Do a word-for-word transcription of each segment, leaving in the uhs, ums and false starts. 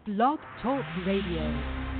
Blog Talk Radio.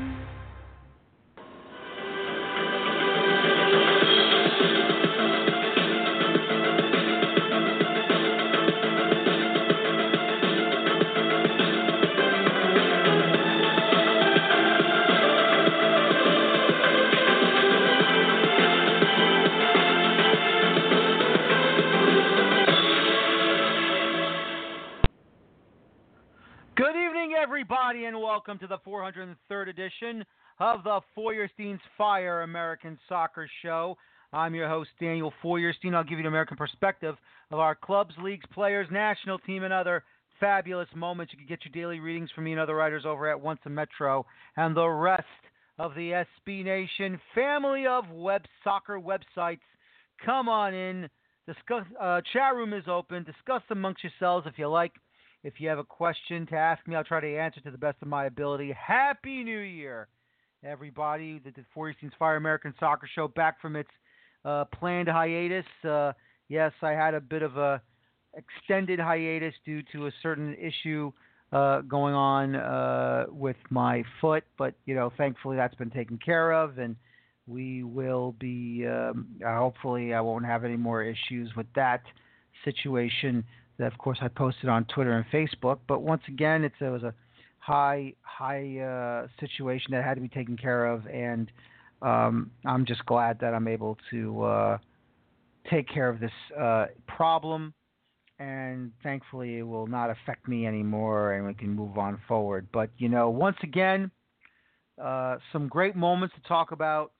Everybody, and welcome to the four hundred third edition of the Feuerstein's Fire American Soccer Show. I'm your host, Daniel Feuerstein. I'll give you an American perspective of our clubs, leagues, players, national team, and other fabulous moments. You can get your daily readings from me and other writers over at Once a Metro and the rest of the S B Nation family of web soccer websites. Come on in. Discuss. Uh, chat room is open. Discuss amongst yourselves if you like. If you have a question to ask me, I'll try to answer to the best of my ability. Happy New Year, everybody. The Feuerstein's Fire American Soccer Show back from its uh, planned hiatus. Uh, yes, I had a bit of a extended hiatus due to a certain issue uh, going on uh, with my foot, but you know, thankfully that's been taken care of, and we will be. Um, hopefully, I won't have any more issues with that situation. That, of course, I posted on Twitter and Facebook. But once again, it's, it was a high, high uh, situation that had to be taken care of, and um, I'm just glad that I'm able to uh, take care of this uh, problem. And thankfully, it will not affect me anymore, and we can move on forward. But you know, once again, uh, some great moments to talk about.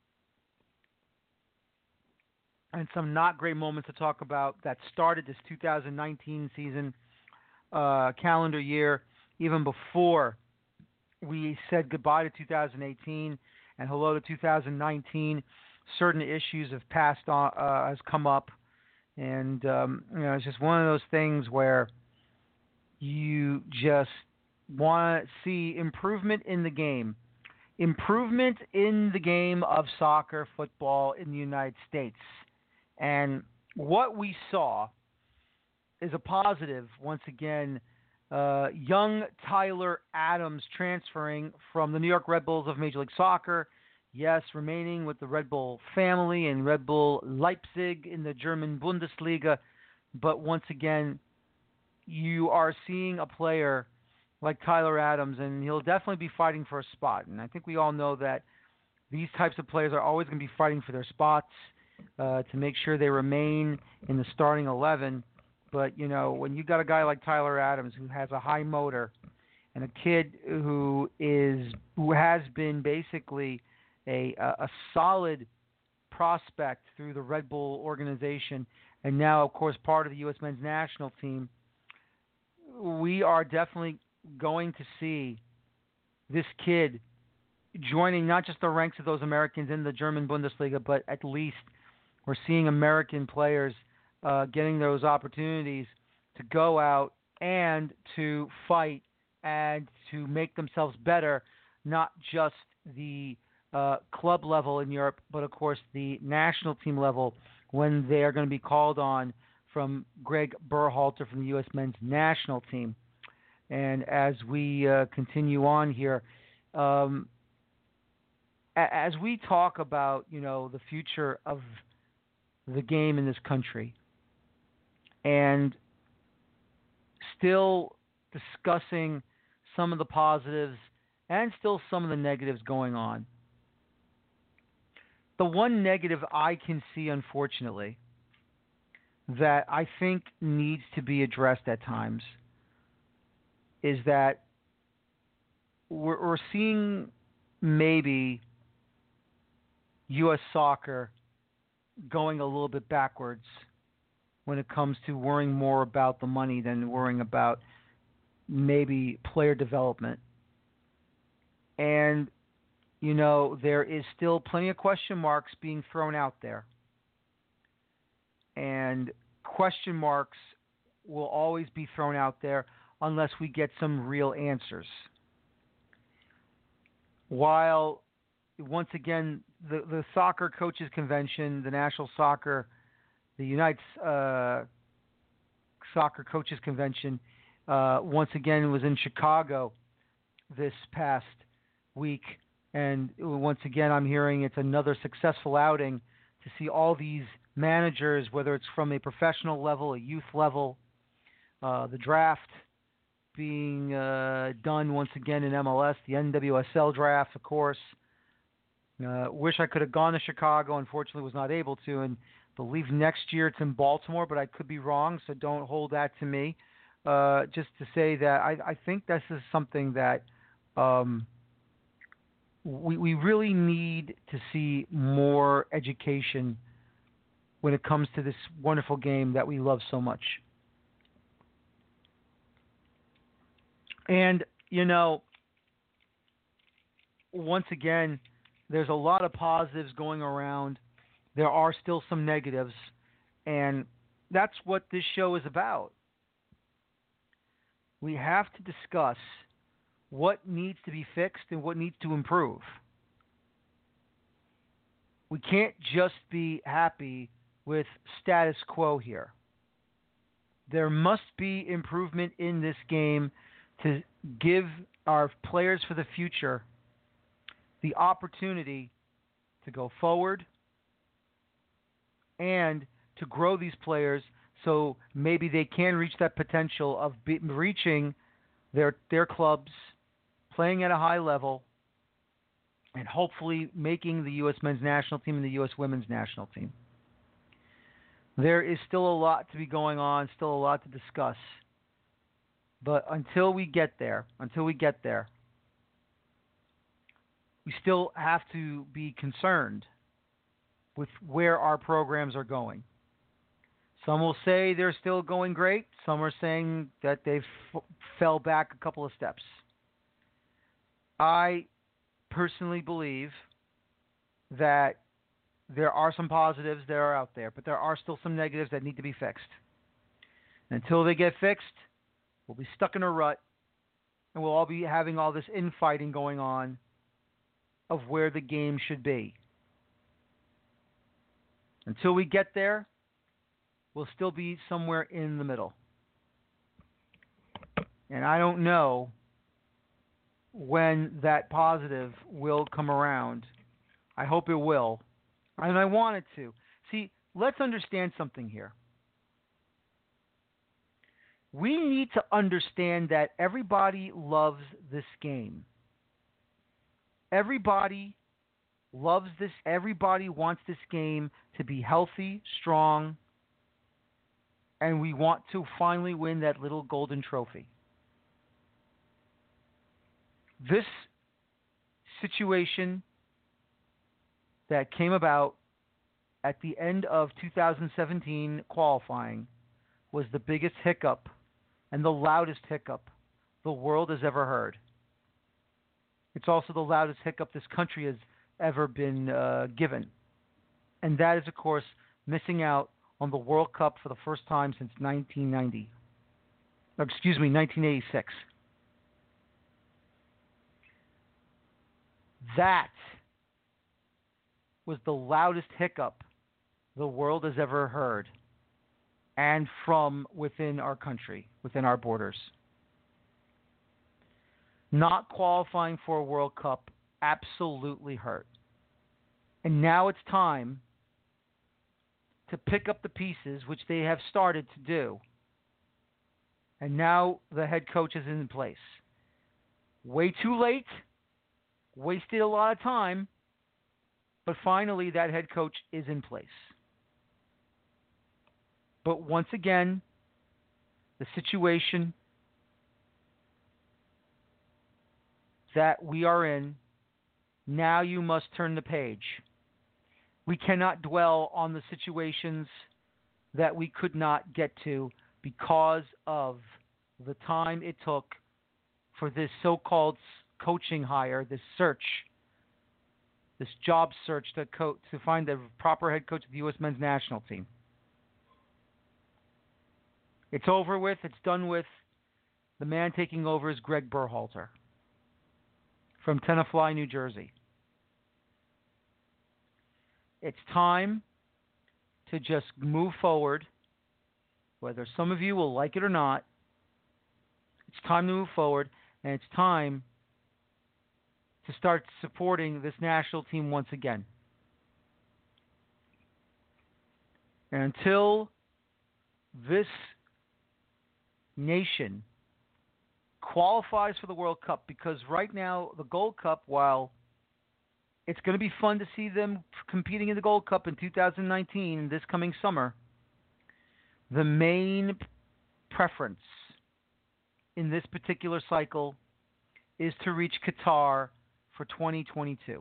And some not great moments to talk about that started this two thousand nineteen season uh, calendar year, even before we said goodbye to two thousand eighteen and hello to two thousand nineteen. Certain issues have passed on, uh, has come up, and um, you know, it's just one of those things where you just want to see improvement in the game, improvement in the game of soccer, football in the United States. And what we saw is a positive, once again, uh, young Tyler Adams transferring from the New York Red Bulls of Major League Soccer, yes, remaining with the Red Bull family and Red Bull Leipzig in the German Bundesliga. But once again, you are seeing a player like Tyler Adams, and he'll definitely be fighting for a spot. And I think we all know that these types of players are always going to be fighting for their spots. Uh, to make sure they remain in the starting eleven. But, you know, when you got a guy like Tyler Adams who has a high motor and a kid who is who has been basically a, a, a solid prospect through the Red Bull organization and now, of course, part of the U S men's national team, we are definitely going to see this kid joining not just the ranks of those Americans in the German Bundesliga, but at least we're seeing American players uh, getting those opportunities to go out and to fight and to make themselves better, not just the uh, club level in Europe, but of course the national team level when they are going to be called on from Greg Berhalter from the U S men's national team. And as we uh, continue on here, um, as we talk about, you know, the future of the game in this country and still discussing some of the positives and still some of the negatives going on. The one negative I can see, unfortunately, that I think needs to be addressed at times is that we're, we're seeing maybe U S soccer going a little bit backwards when it comes to worrying more about the money than worrying about maybe player development. And, you know, there is still plenty of question marks being thrown out there. And question marks will always be thrown out there unless we get some real answers. While once again, the, the Soccer Coaches Convention, the National Soccer, the United uh, Soccer Coaches Convention, uh, once again was in Chicago this past week. And once again, I'm hearing it's another successful outing to see all these managers, whether it's from a professional level, a youth level, uh, the draft being uh, done once again in M L S, the N W S L draft, of course. Uh, wish I could have gone to Chicago. Unfortunately, was not able to. And believe next year it's in Baltimore, but I could be wrong, so don't hold that to me. Uh, just to say that I, I think this is something that um, we, we really need to see more education when it comes to this wonderful game that we love so much. And, you know, once again, there's a lot of positives going around. There are still some negatives, and that's what this show is about. We have to discuss what needs to be fixed and what needs to improve. We can't just be happy with status quo here. There must be improvement in this game to give our players for the future the opportunity to go forward and to grow these players so maybe they can reach that potential of be, reaching their their clubs, playing at a high level, and hopefully making the U S men's national team and the U S women's national team. There is still a lot to be going on, still a lot to discuss. But until we get there, until we get there, we still have to be concerned with where our programs are going. Some will say they're still going great. Some are saying that they've f- fell back a couple of steps. I personally believe that there are some positives that are out there, but there are still some negatives that need to be fixed. And until they get fixed, we'll be stuck in a rut, and we'll all be having all this infighting going on of where the game should be. Until we get there, we'll still be somewhere in the middle. And I don't know when that positive will come around. I hope it will. And I want it to. See, let's understand something here. We need to understand that everybody loves this game. Everybody loves this. Everybody wants this game to be healthy, strong, and we want to finally win that little golden trophy. This situation that came about at the end of two thousand seventeen qualifying was the biggest hiccup and the loudest hiccup the world has ever heard. It's also the loudest hiccup this country has ever been uh, given. And that is, of course, missing out on the World Cup for the first time since nineteen ninety. Or, excuse me, nineteen eighty-six. That was the loudest hiccup the world has ever heard, and from within our country, within our borders. Not qualifying for a World Cup absolutely hurt. And now it's time to pick up the pieces, which they have started to do. And now the head coach is in place. Way too late. Wasted a lot of time. But finally, that head coach is in place. But once again, the situation that we are in, now you must turn the page. We cannot dwell on the situations that we could not get to because of the time it took for this so-called coaching hire, this search, this job search to, co- to find the proper head coach of the U S men's national team. It's over with. It's done with. The man taking over is Greg Berhalter from Tenafly, New Jersey. It's time to just move forward, whether some of you will like it or not. It's time to move forward, and it's time to start supporting this national team once again. And until this nation qualifies for the World Cup, because right now the Gold Cup, while it's going to be fun to see them competing in the Gold Cup in two thousand nineteen, this coming summer, the main preference in this particular cycle is to reach Qatar for twenty twenty-two.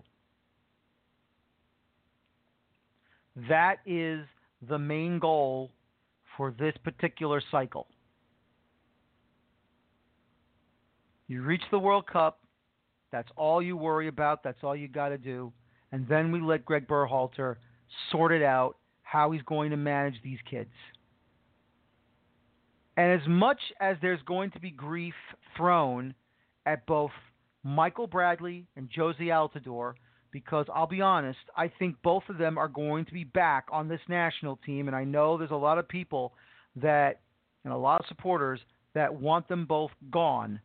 That is the main goal for this particular cycle. You reach the World Cup, that's all you worry about, that's all you got to do, and then we let Greg Berhalter sort it out how he's going to manage these kids. And as much as there's going to be grief thrown at both Michael Bradley and Josie Altidore, because I'll be honest, I think both of them are going to be back on this national team, and I know there's a lot of people that, and a lot of supporters that want them both gone.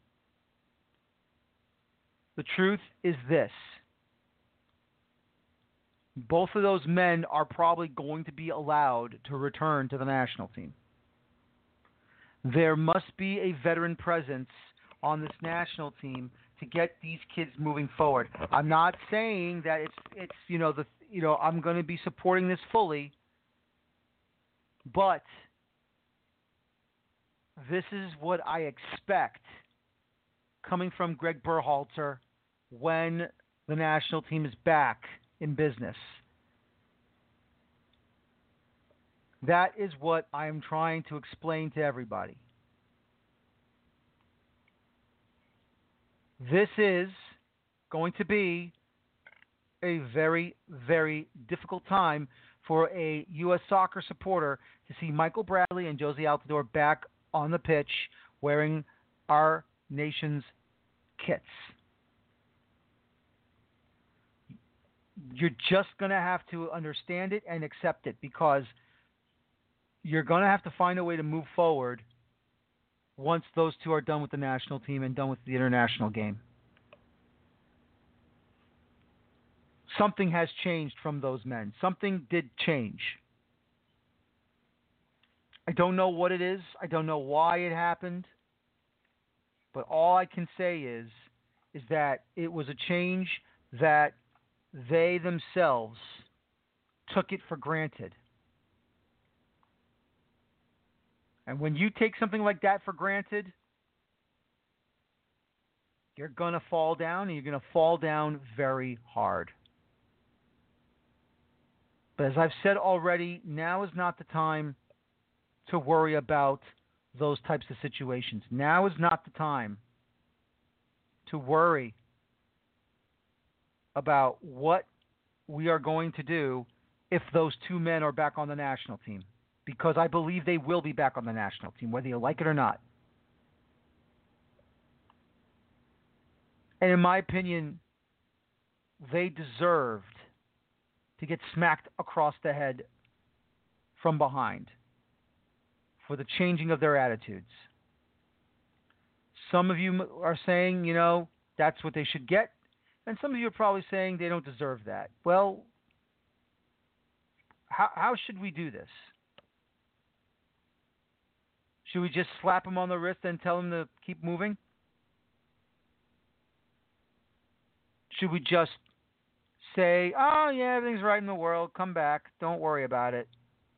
The truth is this. Both of those men are probably going to be allowed to return to the national team. There must be a veteran presence on this national team to get these kids moving forward. I'm not saying that it's it's you know the you know I'm going to be supporting this fully, but this is what I expect coming from Greg Berhalter when the national team is back in business. That is what I am trying to explain to everybody. This is going to be a very, very difficult time for a U S soccer supporter to see Michael Bradley and Josie Altidore back on the pitch wearing our nation's kits. You're just going to have to understand it and accept it, because you're going to have to find a way to move forward once those two are done with the national team and done with the international game. Something has changed from those men. Something did change. I don't know what it is. I don't know why it happened. But all I can say is, is that it was a change that they themselves took it for granted. And when you take something like that for granted, you're going to fall down, and you're going to fall down very hard. But as I've said already, now is not the time to worry about those types of situations. Now is not the time to worry about what we are going to do if those two men are back on the national team. Because I believe they will be back on the national team, whether you like it or not. And in my opinion, they deserved to get smacked across the head from behind for the changing of their attitudes. Some of you are saying, you know, that's what they should get. And some of you are probably saying they don't deserve that. Well, how, how should we do this? Should we just slap him on the wrist and tell him to keep moving? Should we just say, oh, yeah, everything's right in the world, come back, don't worry about it?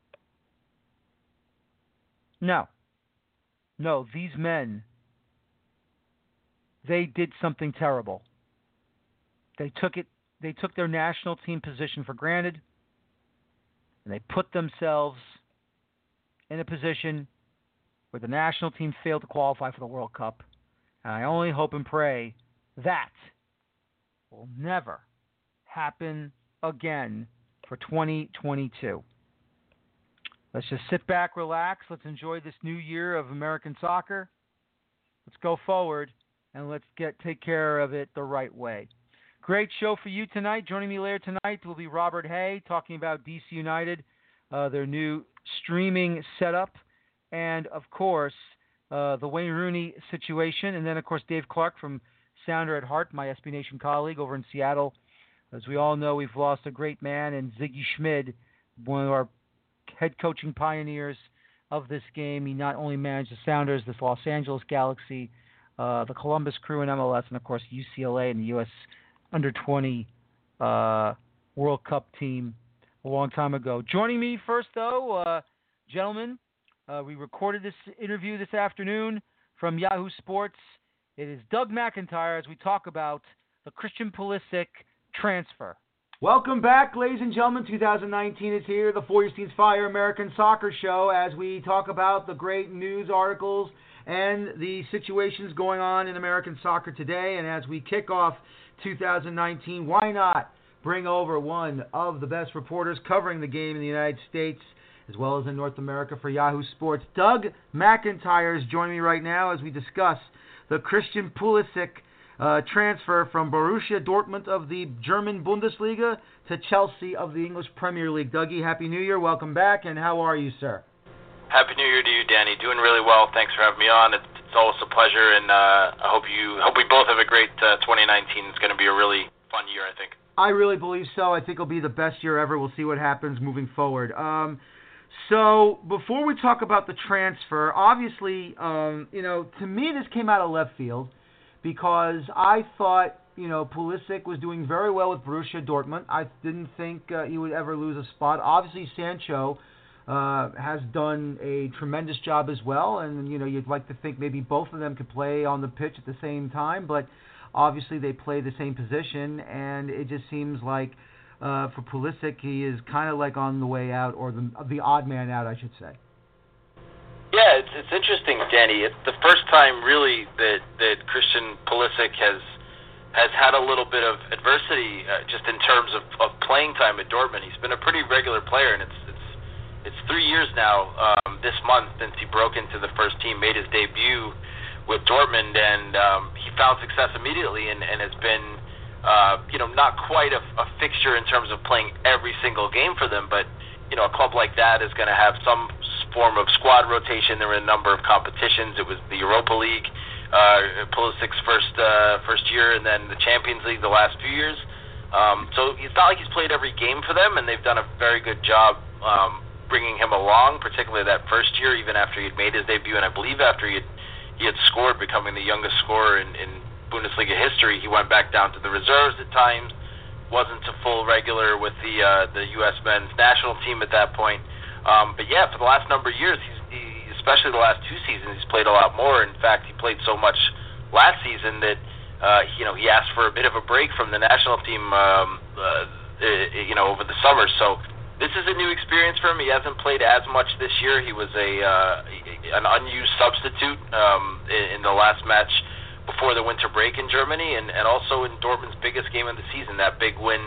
No. No, these men, they did something terrible. They took it, they took their national team position for granted, and they put themselves in a position where the national team failed to qualify for the World Cup. And I only hope and pray that will never happen again for twenty twenty-two. Let's just sit back, relax. Let's enjoy this new year of American soccer. Let's go forward, and let's get take care of it the right way. Great show for you tonight. Joining me later tonight will be Robert Hay talking about D C United, uh, their new streaming setup, and, of course, uh, the Wayne Rooney situation. And then, of course, Dave Clark from Sounder at heart, my S B Nation colleague over in Seattle. As we all know, we've lost a great man in Ziggy Schmid, one of our head coaching pioneers of this game. He not only managed the Sounders, this Los Angeles Galaxy, uh, the Columbus Crew in M L S, and, of course, U C L A and the U S under twenty uh, World Cup team a long time ago. Joining me first, though, uh, gentlemen, uh, we recorded this interview this afternoon from Yahoo Sports. It is Doug McIntyre as we talk about the Christian Pulisic transfer. Welcome back, ladies and gentlemen. two thousand nineteen is here, the Feuerstein's Fire American Soccer Show, as we talk about the great news articles and the situations going on in American soccer today. And as we kick off two thousand nineteen, why not bring over one of the best reporters covering the game in the United States as well as in North America for Yahoo Sports. Doug McIntyre is joining me right now as we discuss the Christian Pulisic uh, transfer from Borussia Dortmund of the German Bundesliga to Chelsea of the English Premier League. Dougie, Happy New Year. Welcome back, and how are you, sir? Happy New Year to you, Danny. Doing really well. Thanks for having me on. It's, it's always a pleasure, and uh, I hope you hope we both have a great uh, twenty nineteen. It's going to be a really fun year, I think. I really believe so. I think it'll be the best year ever. We'll see what happens moving forward. Um, so before we talk about the transfer, obviously, um, you know, to me this came out of left field because I thought, you know, Pulisic was doing very well with Borussia Dortmund. I didn't think uh, he would ever lose a spot. Obviously, Sancho uh, has done a tremendous job as well, and, you know, you'd like to think maybe both of them could play on the pitch at the same time, but obviously they play the same position, and it just seems like uh, for Pulisic, he is kind of like on the way out, or the the odd man out, I should say. Yeah, it's it's interesting, Danny. It's the first time really that, that Christian Pulisic has has had a little bit of adversity uh, just in terms of, of playing time at Dortmund. He's been a pretty regular player, and it's it's it's three years now um, this month since he broke into the first team, made his debut with Dortmund, and um, he found success immediately, and, and has been, uh, you know, not quite a, a fixture in terms of playing every single game for them, but, you know, a club like that is going to have some form of squad rotation. There were a number of competitions. It was the Europa League, uh, Pulisic's first uh, first year, and then the Champions League the last few years. Um, so it's not like he's played every game for them, and they've done a very good job um, bringing him along, particularly that first year, even after he had made his debut, and I believe after he had He had scored, becoming the youngest scorer in, in Bundesliga history. He went back down to the reserves at times, wasn't a full regular with the uh, the U S men's national team at that point. Um, but yeah, for the last number of years, he's, he, especially the last two seasons, he's played a lot more. In fact, he played so much last season that uh, you know he asked for a bit of a break from the national team, um, uh, you know, over the summer. So this is a new experience for him. He hasn't played as much this year. He was a uh, an unused substitute um, in, in the last match before the winter break in Germany, and, and also in Dortmund's biggest game of the season, that big win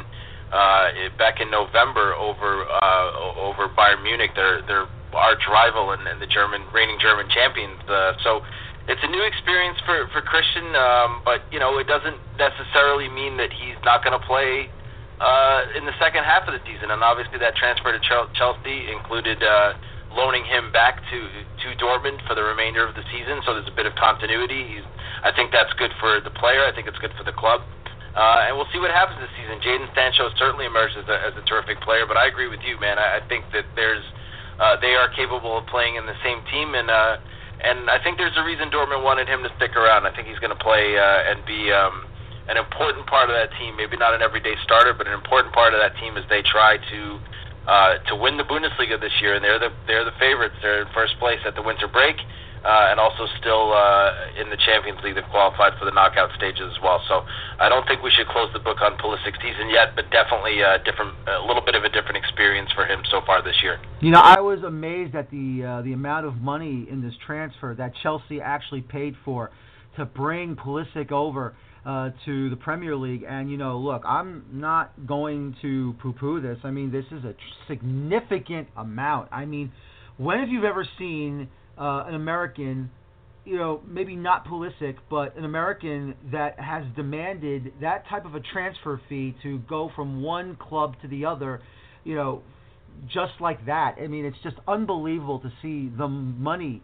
uh, back in November over uh, over Bayern Munich, their their arch rival and, and the German reigning German champions. Uh, so it's a new experience for for Christian, um, but you know it doesn't necessarily mean that he's not going to play Uh, in the second half of the season, and obviously that transfer to Chelsea included uh, loaning him back to to Dortmund for the remainder of the season, so there's a bit of continuity. He's, I think that's good for the player. I think it's good for the club, uh, and we'll see what happens this season. Jadon Sancho certainly emerged as a, as a terrific player, but I agree with you, man. I, I think that there's uh, they are capable of playing in the same team, and uh, and I think there's a reason Dortmund wanted him to stick around. I think he's going to play uh, and be Um, an important part of that team, maybe not an everyday starter, but an important part of that team as they try to uh, to win the Bundesliga this year. And they're the they're the favorites. They're in first place at the winter break, uh, and also still uh, in the Champions League. They've qualified for the knockout stages as well. So I don't think we should close the book on Pulisic's season yet, but definitely a different, a little bit of a different experience for him so far this year. You know, I was amazed at the uh, the amount of money in this transfer that Chelsea actually paid for to bring Pulisic over Uh, to the Premier League. And, you know, look, I'm not going to poo-poo this. I mean, this is a tr- significant amount. I mean, when have you ever seen uh, an American, you know, maybe not Pulisic, but an American that has demanded that type of a transfer fee to go from one club to the other, you know, just like that? I mean, it's just unbelievable to see the money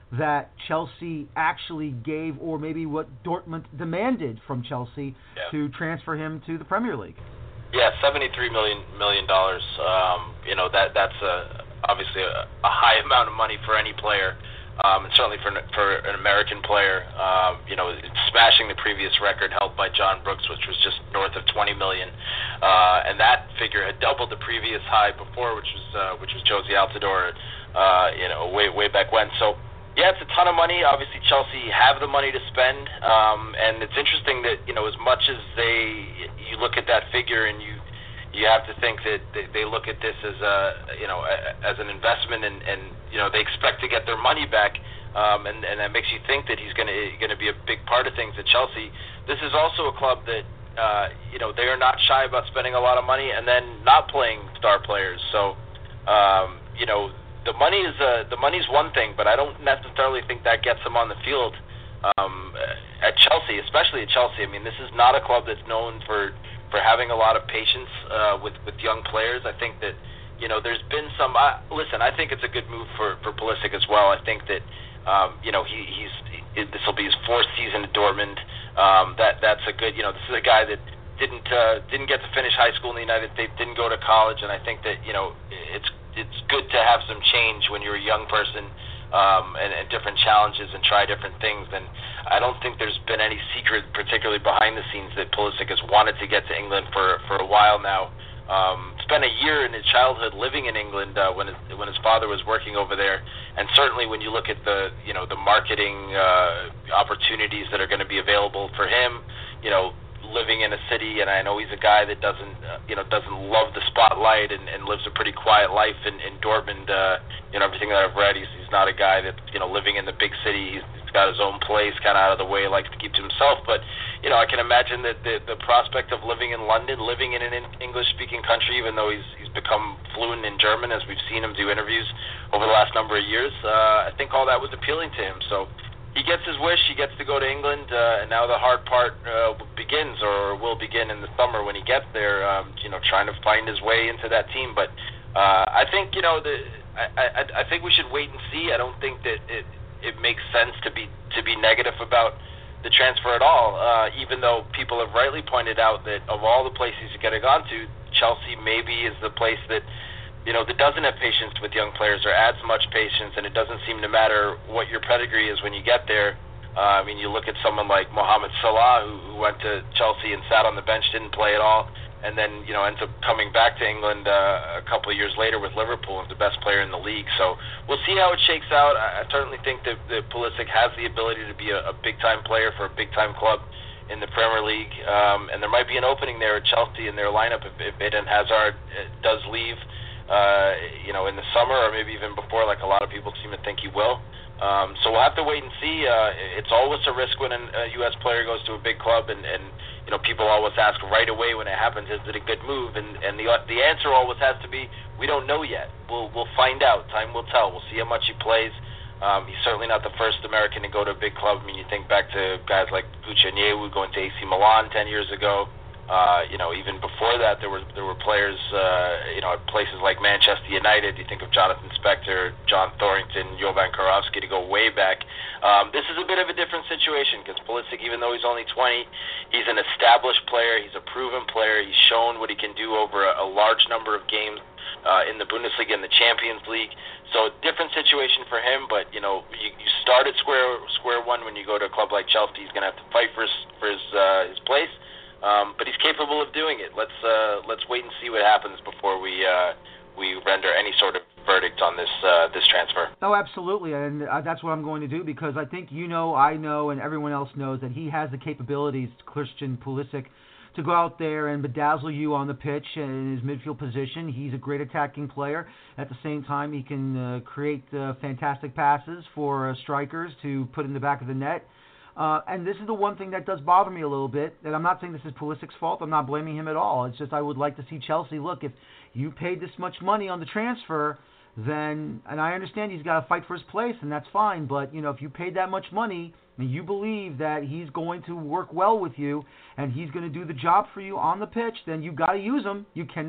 that Chelsea actually gave, or maybe what Dortmund demanded from Chelsea yeah. to transfer him to the Premier League. Yeah, seventy-three million million dollars. Um, you know that that's a, obviously a, a high amount of money for any player, um, and certainly for for an American player. Um, you know, smashing the previous record held by John Brooks, which was just north of twenty million, uh, and that figure had doubled the previous high before, which was uh, which was Josie Altidore. Uh, you know, way way back when. So. Yeah, it's a ton of money. Obviously, Chelsea have the money to spend, um, and it's interesting that you know, as much as they, you look at that figure, and you, you have to think that they, they look at this as a, you know, as an investment, and, and you know, they expect to get their money back, um, and, and that makes you think that he's going to going to be a big part of things at Chelsea. This is also a club that, uh, you know, they are not shy about spending a lot of money and then not playing star players. So, um, you know. The money is uh, the money's one thing, but I don't necessarily think that gets them on the field um, at Chelsea, especially at Chelsea. I mean, this is not a club that's known for, for having a lot of patience uh, with with young players. I think that you know there's been some. Uh, listen, I think it's a good move for, for Pulisic as well. I think that um, you know he, he's he, this will be his fourth season at Dortmund. Um, that that's a good. You know, this is a guy that didn't uh, didn't get to finish high school in the United States, didn't go to college, and I think that you know it's. It's good to have some change when you're a young person um, and, and different challenges and try different things. And I don't think there's been any secret, particularly behind the scenes, that Pulisic has wanted to get to England for for a while now. Um, spent a year in his childhood living in England uh, when his, when his father was working over there. And certainly when you look at the you know the marketing uh, opportunities that are going to be available for him, you know. Living in a city, and I know he's a guy that doesn't, uh, you know, doesn't love the spotlight and, and lives a pretty quiet life in, in Dortmund. Uh, you know, everything that I've read, he's, he's not a guy that, you know, living in the big city. He's, he's got his own place, kind of out of the way, likes to keep to himself. But, you know, I can imagine that the, the prospect of living in London, living in an English-speaking country, even though he's he's become fluent in German, as we've seen him do interviews over the last number of years, uh, I think all that was appealing to him. So. He gets his wish. He gets to go to England, uh, and now the hard part uh, begins, or will begin in the summer when he gets there. Um, you know, trying to find his way into that team. But uh, I think you know, the, I, I, I think we should wait and see. I don't think that it, it makes sense to be to be negative about the transfer at all. Uh, even though people have rightly pointed out that of all the places you could have gone to, Chelsea maybe is the place that. You know, that doesn't have patience with young players or adds much patience, and it doesn't seem to matter what your pedigree is when you get there. Uh, I mean, you look at someone like Mohamed Salah, who, who went to Chelsea and sat on the bench, didn't play at all, and then, you know, ends up coming back to England uh, a couple of years later with Liverpool as the best player in the league. So we'll see how it shakes out. I, I certainly think that, that Pulisic has the ability to be a, a big-time player for a big-time club in the Premier League, um, and there might be an opening there at Chelsea in their lineup if, if Eden Hazard does leave. Uh, you know, in the summer or maybe even before, like a lot of people seem to think he will. Um, so we'll have to wait and see. Uh, it's always a risk when a U S player goes to a big club, and, and you know, people always ask right away when it happens, is it a good move? And, and the the answer always has to be, we don't know yet. We'll we'll find out. Time will tell. We'll see how much he plays. Um, he's certainly not the first American to go to a big club. I mean, you think back to guys like Gucci Onyewu going to A C Milan ten years ago. Uh, you know, even before that, there were there were players, uh, you know, at places like Manchester United. You think of Jonathan Spector, John Thorrington, Jovan Karofsky, to go way back. Um, this is a bit of a different situation because Pulisic, even though he's only twenty, he's an established player. He's a proven player. He's shown what he can do over a, a large number of games uh, in the Bundesliga and the Champions League. So, different situation for him. But you know, you, you start at square square one when you go to a club like Chelsea. He's going to have to fight for his for his uh, his place. Um, but he's capable of doing it. Let's uh, let's wait and see what happens before we uh, we render any sort of verdict on this uh, this transfer. Oh, absolutely, and uh, that's what I'm going to do because I think you know, I know, and everyone else knows that he has the capabilities, Christian Pulisic, to go out there and bedazzle you on the pitch in his midfield position. He's a great attacking player. At the same time, he can uh, create uh, fantastic passes for uh, strikers to put in the back of the net. Uh, and this is the one thing that does bother me a little bit, and I'm not saying this is Pulisic's fault. I'm not blaming him at all. It's just I would like to see Chelsea, look, if you paid this much money on the transfer, then, and I understand he's got to fight for his place, and that's fine, but, you know, if you paid that much money and you believe that he's going to work well with you and he's going to do the job for you on the pitch, then you've got to use him. You cannot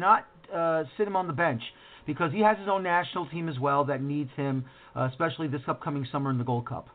uh, sit him on the bench because he has his own national team as well that needs him, uh, especially this upcoming summer in the Gold Cup.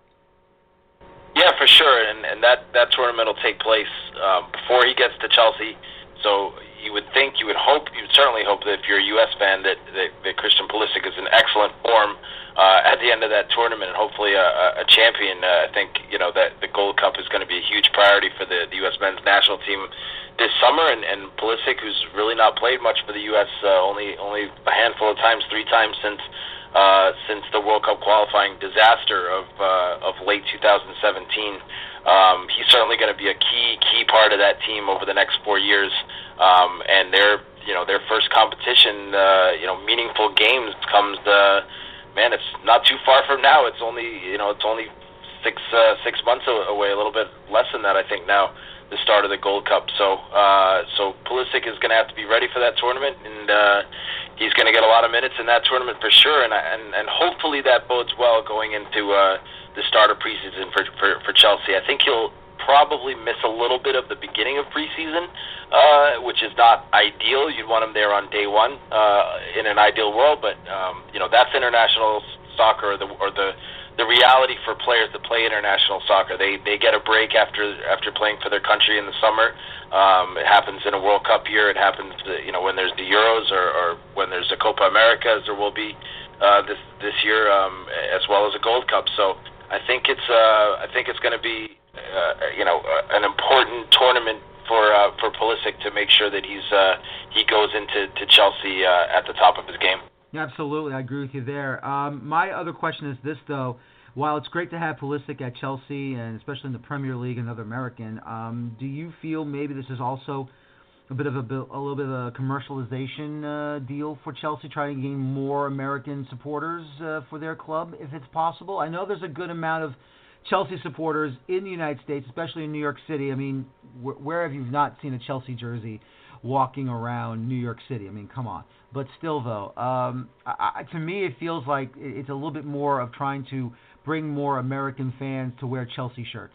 Yeah, for sure, and and that, that tournament will take place um, before he gets to Chelsea. So you would think, you would hope, you would certainly hope that if you're a U S fan that, that, that Christian Pulisic is in excellent form uh, at the end of that tournament and hopefully a, a champion. Uh, I think, you know, that the Gold Cup is going to be a huge priority for the, the U S men's national team this summer, and, and Pulisic, who's really not played much for the U S, uh, only only a handful of times, three times since uh, since the World Cup qualifying disaster of uh, of late two thousand seventeen. Um, he's certainly going to be a key key part of that team over the next four years, um, and their you know their first competition, uh, you know, meaningful games comes. Uh, man, it's not too far from now. It's only you know it's only six uh, six months away, a little bit less than that, I think now. The start of the Gold Cup, so uh, so Pulisic is going to have to be ready for that tournament, and uh, he's going to get a lot of minutes in that tournament for sure, and and, and hopefully that bodes well going into uh, the start of preseason for, for for Chelsea. I think he'll probably miss a little bit of the beginning of preseason, uh, which is not ideal. You'd want him there on day one uh, in an ideal world, but um, you know that's international soccer or the or the the reality for players that play international soccer. They they get a break after after playing for their country in the summer. Um, it happens in a World Cup year. It happens, you know, when there's the Euros or, or when there's a Copa America, as there will be uh, this this year, um, as well as a Gold Cup. So I think it's uh, I think it's going to be uh, you know uh, an important tournament for uh, for Pulisic to make sure that he's uh, he goes into to Chelsea uh, at the top of his game. Absolutely, I agree with you there. Um, my other question is this, though. While it's great to have Pulisic at Chelsea, and especially in the Premier League, another American, um, do you feel maybe this is also a bit of a, a little bit of a commercialization uh, deal for Chelsea, trying to gain more American supporters uh, for their club, if it's possible? I know there's a good amount of Chelsea supporters in the United States, especially in New York City. I mean, wh- where have you not seen a Chelsea jersey walking around New York City? I mean, come on. But still, though, um, I, I, to me, it feels like it's a little bit more of trying to bring more American fans to wear Chelsea shirts.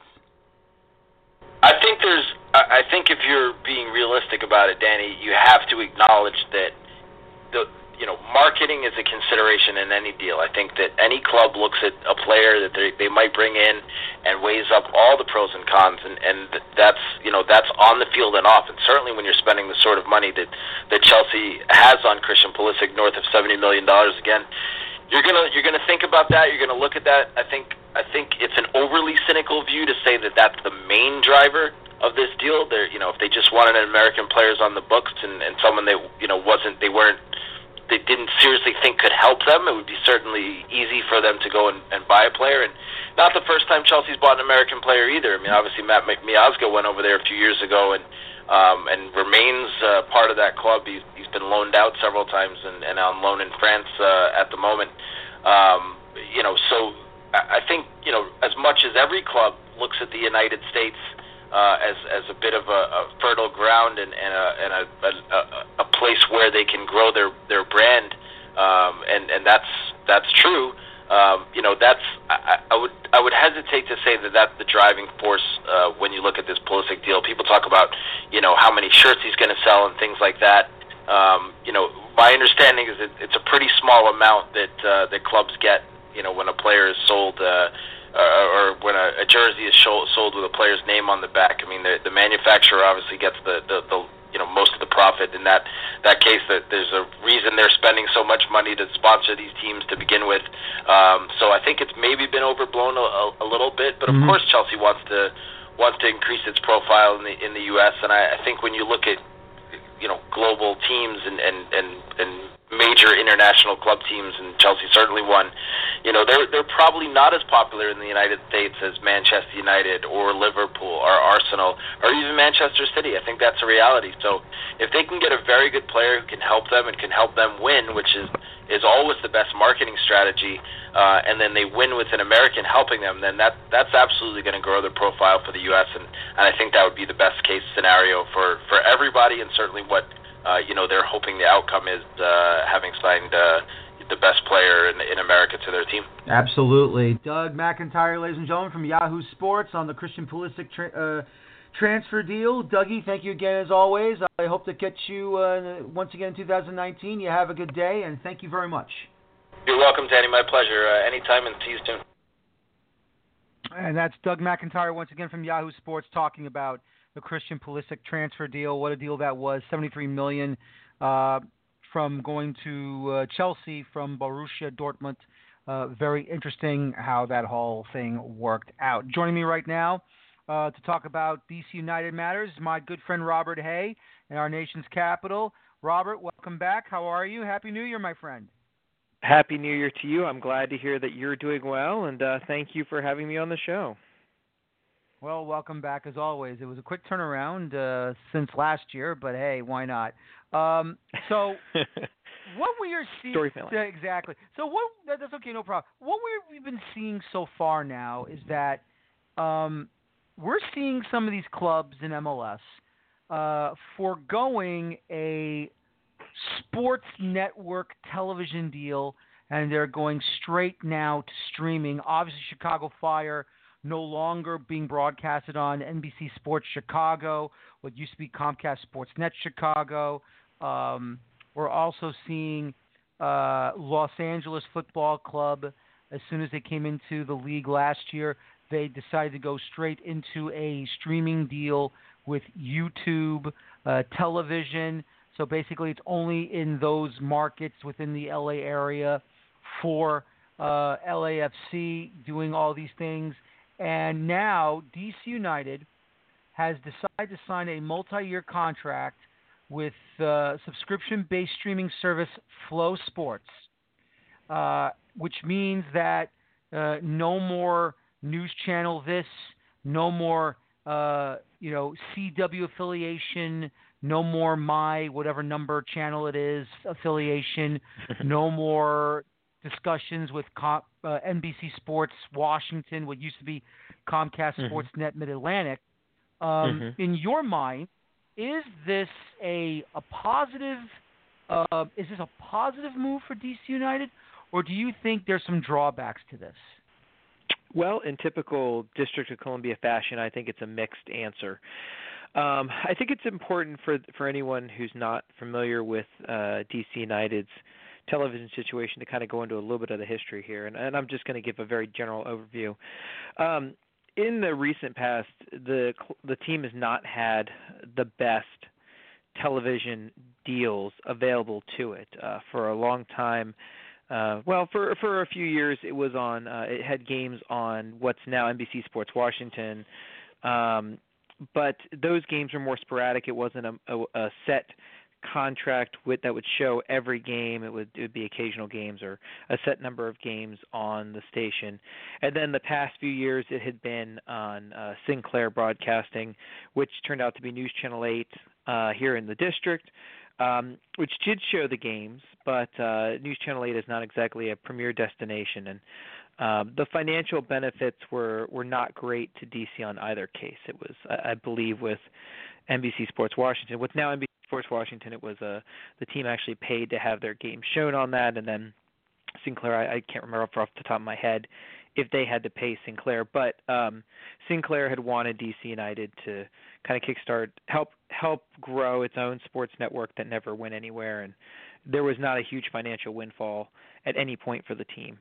I think there's. I think if you're being realistic about it, Danny, you have to acknowledge that the you know marketing is a consideration in any deal. I think that any club looks at a player that they they might bring in and weighs up all the pros and cons, and, and that's you know that's on the field and off. And certainly when you're spending the sort of money that that Chelsea has on Christian Pulisic, north of seventy million dollars, again, you're gonna you're gonna think about that. You're gonna look at that. I think I think it's an overly cynical view to say that that's the main driver of this deal. They're you know if they just wanted an American players on the books and, and someone they you know wasn't they weren't they didn't seriously think could help them, it would be certainly easy for them to go and, and buy a player. And not the first time Chelsea's bought an American player either. I mean, obviously Matt Miazga went over there a few years ago and um, and remains uh, part of that club. He's, he's been loaned out several times and, and on loan in France uh, at the moment. Um, you know, so I think you know as much as every club looks at the United States Uh, as as a bit of a, a fertile ground and, and, a, and a, a, a place where they can grow their their brand, um, and and that's that's true. Um, you know, that's I, I would I would hesitate to say that that's the driving force uh, when you look at this Pulisic deal. People talk about you know how many shirts he's going to sell and things like that. Um, you know, my understanding is that it's a pretty small amount that uh, that clubs get. You know, when a player is sold. Uh, Uh, or when a, a jersey is sold, sold with a player's name on the back. I mean, the, the manufacturer obviously gets the, the, the you know most of the profit in that that case. That there's a reason they're spending so much money to sponsor these teams to begin with. Um, so I think it's maybe been overblown a, a, a little bit. But of mm-hmm. course, Chelsea wants to wants to increase its profile in the in the U S. And I, I think when you look at you know global teams and and and, and major international club teams, and Chelsea certainly one. You know, they're they're probably not as popular in the United States as Manchester United or Liverpool or Arsenal or even Manchester City. I think that's a reality. So if they can get a very good player who can help them and can help them win, which is is always the best marketing strategy, uh, and then they win with an American helping them, then that that's absolutely going to grow their profile for the U S. And, and I think that would be the best case scenario for, for everybody, and certainly what Uh, you know, they're hoping the outcome is uh, having signed uh, the best player in, in America to their team. Absolutely. Doug McIntyre, ladies and gentlemen, from Yahoo Sports on the Christian Pulisic tra- uh, transfer deal. Dougie, thank you again as always. I hope to catch you uh, once again in two thousand nineteen. You have a good day, and thank you very much. You're welcome, Danny. My pleasure. Uh, anytime, and see you soon. And that's Doug McIntyre once again from Yahoo Sports talking about the Christian Pulisic transfer deal. What a deal that was, seventy-three million dollars uh, from going to uh, Chelsea from Borussia Dortmund. Uh, very interesting how that whole thing worked out. Joining me right now uh, to talk about D C United matters is my good friend Robert Hay in our nation's capital. Robert, welcome back. How are you? Happy New Year, my friend. Happy New Year to you. I'm glad to hear that you're doing well, and uh, thank you for having me on the show. Well, welcome back as always. It was a quick turnaround uh, since last year, but hey, why not? Um, so, what we are seeing yeah, exactly. So, what that's okay, no problem. What we've been seeing so far now is that um, we're seeing some of these clubs in M L S uh, foregoing a sports network television deal, and they're going straight now to streaming. Obviously, Chicago Fire no longer being broadcasted on N B C Sports Chicago, what used to be Comcast Sportsnet Chicago. Um, we're also seeing uh, Los Angeles Football Club, as soon as they came into the league last year, they decided to go straight into a streaming deal with YouTube uh, television. So basically, it's only in those markets within the L A area for uh, L A F C doing all these things. And now D C United has decided to sign a multi-year contract with uh, subscription-based streaming service Flow Sports, uh, which means that uh, no more News Channel this, no more uh, you know C W affiliation, no more my whatever number channel it is affiliation, no more discussions with Com- uh, N B C Sports Washington, what used to be Comcast mm-hmm. Sportsnet Mid-Atlantic. Um, mm-hmm. In your mind, is this a a positive? Uh, is this a positive move for D C United, or do you think there's some drawbacks to this? Well, in typical District of Columbia fashion, I think it's a mixed answer. Um, I think it's important for for anyone who's not familiar with uh, D C United's television situation to kind of go into a little bit of the history here, and, and I'm just going to give a very general overview. Um, in the recent past, the the team has not had the best television deals available to it uh, for a long time. Uh, well, for for a few years, it was on. Uh, it had games on what's now N B C Sports Washington, um, but those games were more sporadic. It wasn't a, a, a set contract with that would show every game. It would it would be occasional games or a set number of games on the station. And then the past few years, it had been on uh, Sinclair Broadcasting, which turned out to be News Channel eight uh, here in the district, um, which did show the games, but uh, News Channel eight is not exactly a premier destination, and um, the financial benefits were, were not great to D C on either case. It was, I, I believe, with N B C Sports Washington. With now N B C Sports Washington, it was uh, the team actually paid to have their game shown on that, and then Sinclair, I, I can't remember off the top of my head if they had to pay Sinclair, but um, Sinclair had wanted D C United to kind of kickstart, help help grow its own sports network that never went anywhere, and there was not a huge financial windfall at any point for the team.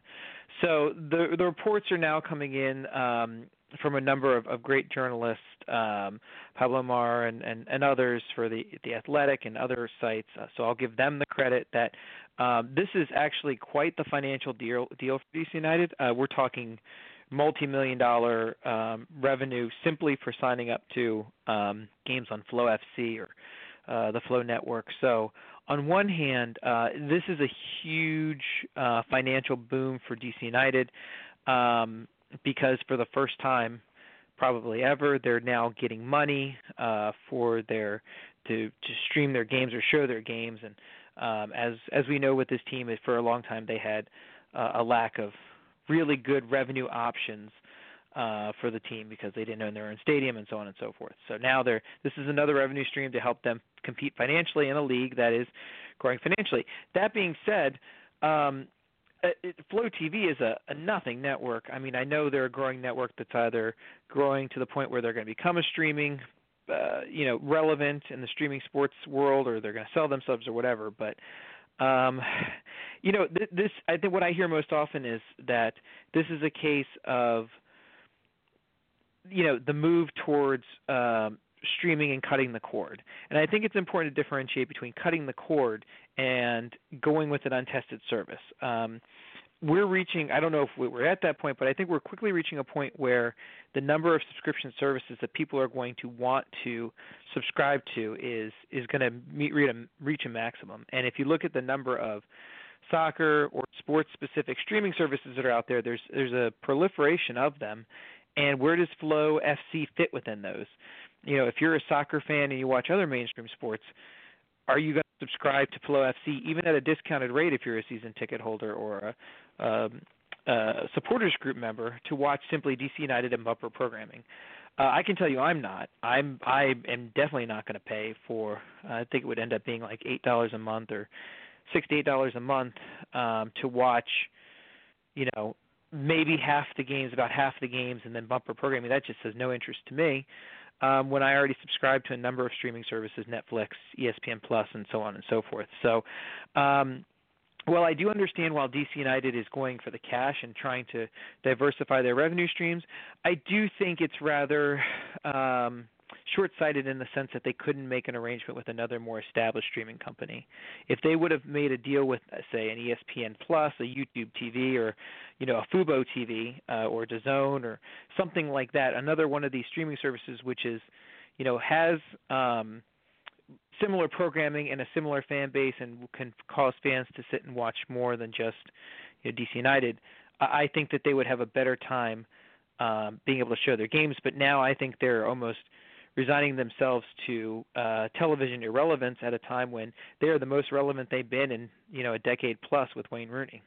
So the the reports are now coming in um, from a number of, of great journalists, um, Pablo Mar and, and, and others for the the Athletic and other sites. Uh, so I'll give them the credit that um, this is actually quite the financial deal deal for D C United. Uh, we're talking multi-million dollar um, revenue simply for signing up to um, games on Flow F C or uh, the Flow Network. So on one hand, uh, this is a huge uh, financial boom for D C United. Um, because for the first time probably ever, they're now getting money uh, for their to, to stream their games or show their games. And um, as as we know with this team, for a long time they had uh, a lack of really good revenue options uh, for the team because they didn't own their own stadium and so on and so forth. So now they're this is another revenue stream to help them compete financially in a league that is growing financially. That being said, um, It, Flow T V is a, a nothing network. I mean, I know they're a growing network that's either growing to the point where they're going to become a streaming uh, you know, relevant in the streaming sports world, or they're going to sell themselves or whatever. But um, you know, th- this I think what I hear most often is that this is a case of, you know, the move towards um, streaming and cutting the cord. And I think it's important to differentiate between cutting the cord and going with an untested service. Um, we're reaching, I don't know if we're at that point, but I think we're quickly reaching a point where the number of subscription services that people are going to want to subscribe to is is going to meet, reach a maximum. And if you look at the number of soccer or sports-specific streaming services that are out there, there's there's a proliferation of them. And where does Flow F C fit within those? You know, if you're a soccer fan and you watch other mainstream sports, are you going to subscribe to Flow F C even at a discounted rate if you're a season ticket holder or a, um, a supporters group member to watch simply D C United and bumper programming? Uh, I can tell you I'm not. I'm I am definitely not going to pay for. Uh, I think it would end up being like eight dollars a month or six to eight dollars a month um, to watch, you know, maybe half the games, about half the games, and then bumper programming. That just has no interest to me. Um, when I already subscribe to a number of streaming services, Netflix, E S P N Plus, and so on and so forth. So, um, well, I do understand while D C United is going for the cash and trying to diversify their revenue streams, I do think it's rather um, short-sighted in the sense that they couldn't make an arrangement with another more established streaming company. If they would have made a deal with, say, an E S P N Plus, a YouTube T V, or you know, a Fubo T V, uh, or DAZN, or something like that, another one of these streaming services which is, you know, has um, similar programming and a similar fan base and can cause fans to sit and watch more than just, you know, D C United, I think that they would have a better time um, being able to show their games. But now I think they're almost resigning themselves to uh, television irrelevance at a time when they are the most relevant they've been in, you know, a decade plus with Wayne Rooney.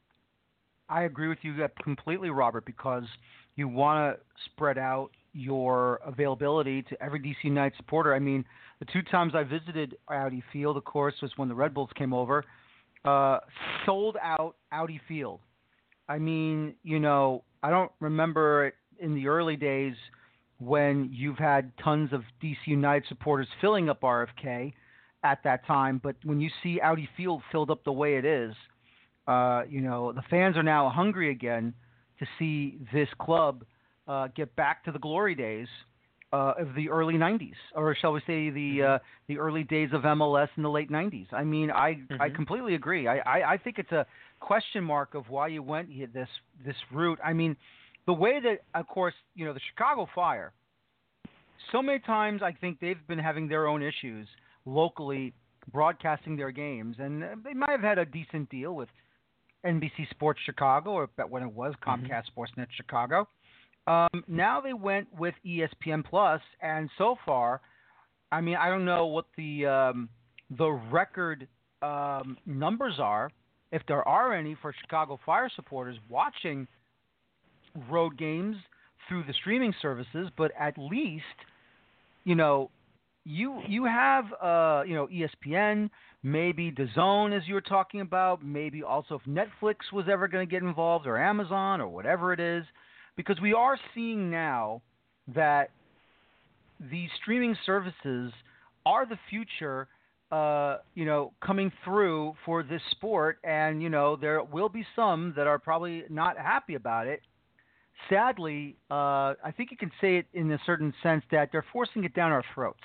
I agree with you completely, Robert, because you want to spread out your availability to every D C United supporter. I mean, the two times I visited Audi Field, of course, was when the Red Bulls came over, uh, sold out Audi Field. I mean, you know, I don't remember in the early days when you've had tons of D C United supporters filling up R F K at that time, but when you see Audi Field filled up the way it is, uh, you know, the fans are now hungry again to see this club uh, get back to the glory days uh, of the early nineties, or shall we say the uh, the early days of M L S in the late nineties. I mean, I mm-hmm. I completely agree. I, I, I think it's a question mark of why you went this this route. I mean, the way that, of course, you know, the Chicago Fire, so many times I think they've been having their own issues locally broadcasting their games, and they might have had a decent deal with N B C Sports Chicago, or when it was Comcast mm-hmm. Sportsnet Chicago. Um, now they went with E S P N Plus, and so far, I mean, I don't know what the um, the record um, numbers are, if there are any, for Chicago Fire supporters watching road games through the streaming services, but at least, you know, you you have uh, you know, E S P N, maybe DAZN, as you were talking about, maybe also if Netflix was ever going to get involved, or Amazon, or whatever it is, because we are seeing now that these streaming services are the future, uh, you know, coming through for this sport, and you know, there will be some that are probably not happy about it. Sadly, uh, I think you can say it in a certain sense that they're forcing it down our throats.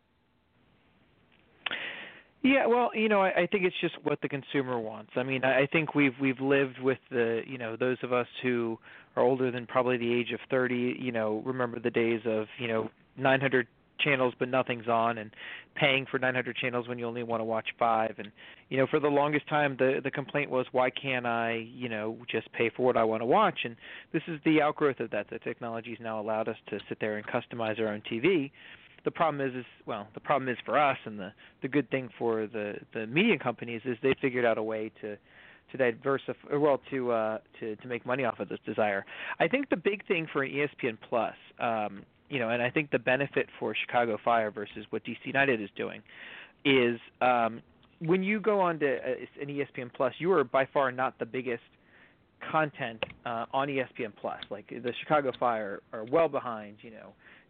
Yeah, well, you know, I, I think it's just what the consumer wants. I mean, I, I think we've we've lived with the, you know, those of us who are older than probably the age of thirty, you know, remember the days of, you know, nine hundred channels but nothing's on, and paying for nine hundred channels when you only want to watch five. And, you know, for the longest time, the the complaint was, why can't I, you know, just pay for what I want to watch? And this is the outgrowth of that. The technology has now allowed us to sit there and customize our own T V. The problem is, is well, the problem is for us, and the, the good thing for the, the media companies is they figured out a way to to diversify, well, to uh, to to make money off of this desire. I think the big thing for an E S P N Plus, um, you know, and I think the benefit for Chicago Fire versus what D C United is doing, is um, when you go on to an E S P N Plus, you are by far not the biggest content uh, on E S P N Plus. Like the Chicago Fire are well behind, you know,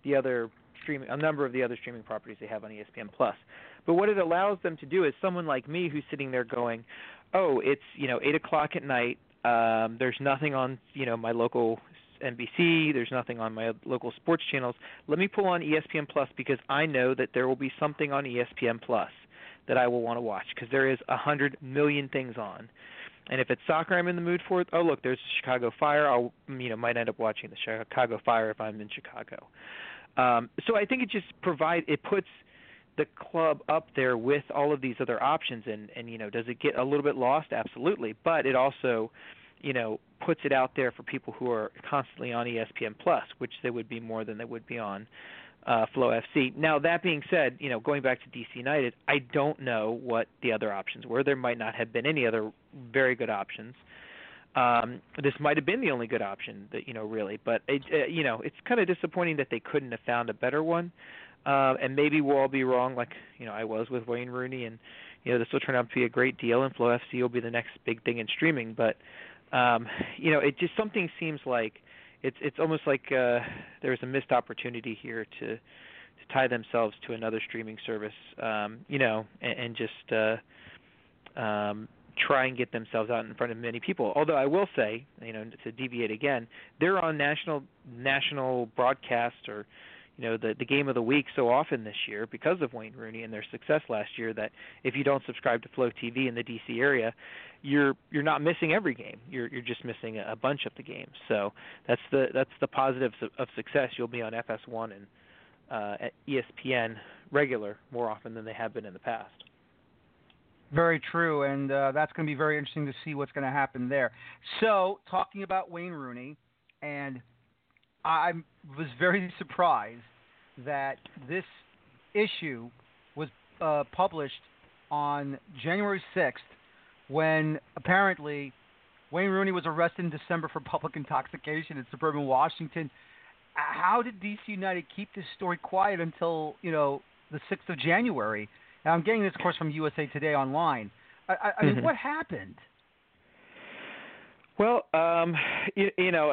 the other streaming, a number of the other streaming properties they have on E S P N Plus. But what it allows them to do is someone like me who's sitting there going, oh, it's, you know, eight o'clock at night. Um, there's nothing on, you know, my local N B C. There's nothing on my local sports channels. Let me pull on E S P N Plus because I know that there will be something on E S P N Plus that I will want to watch because there is a hundred million things on. And if it's soccer I'm in the mood for, oh, look, there's the Chicago Fire. I'll, you know, might end up watching the Chicago Fire if I'm in Chicago. Um, so I think it just provide it puts the club up there with all of these other options. And, and, you know, does it get a little bit lost? Absolutely. But it also, you know, puts it out there for people who are constantly on E S P N Plus, which they would be more than they would be on uh, Flow F C. Now, that being said, you know, going back to D C United, I don't know what the other options were. There might not have been any other very good options. Um, this might have been the only good option, that you know, really. But it, uh, you know, it's kind of disappointing that they couldn't have found a better one. Uh, and maybe we'll all be wrong, like you know, I was with Wayne Rooney, and you know, this will turn out to be a great deal, and Flow F C will be the next big thing in streaming. But um, you know, it just something seems like. It's it's almost like uh, there's a missed opportunity here to to tie themselves to another streaming service, um, you know, and, and just uh, um, try and get themselves out in front of many people. Although I will say, you know, to deviate again, they're on national national broadcast or you know the the game of the week so often this year because of Wayne Rooney and their success last year that if you don't subscribe to Flow T V in the D C area, you're you're not missing every game. You're you're just missing a, a bunch of the games. So that's the that's the positives of, of success. You'll be on F S one and uh, at E S P N regular more often than they have been in the past. Very true, and uh, that's going to be very interesting to see what's going to happen there. So, talking about Wayne Rooney, and I was very surprised that this issue was uh, published on January sixth when apparently Wayne Rooney was arrested in December for public intoxication in suburban Washington. How did D C United keep this story quiet until, you know, the sixth of January? Now, I'm getting this, of course, from U S A Today online. I, I, I mean, Mm-hmm. what happened? Well, um, you, you know,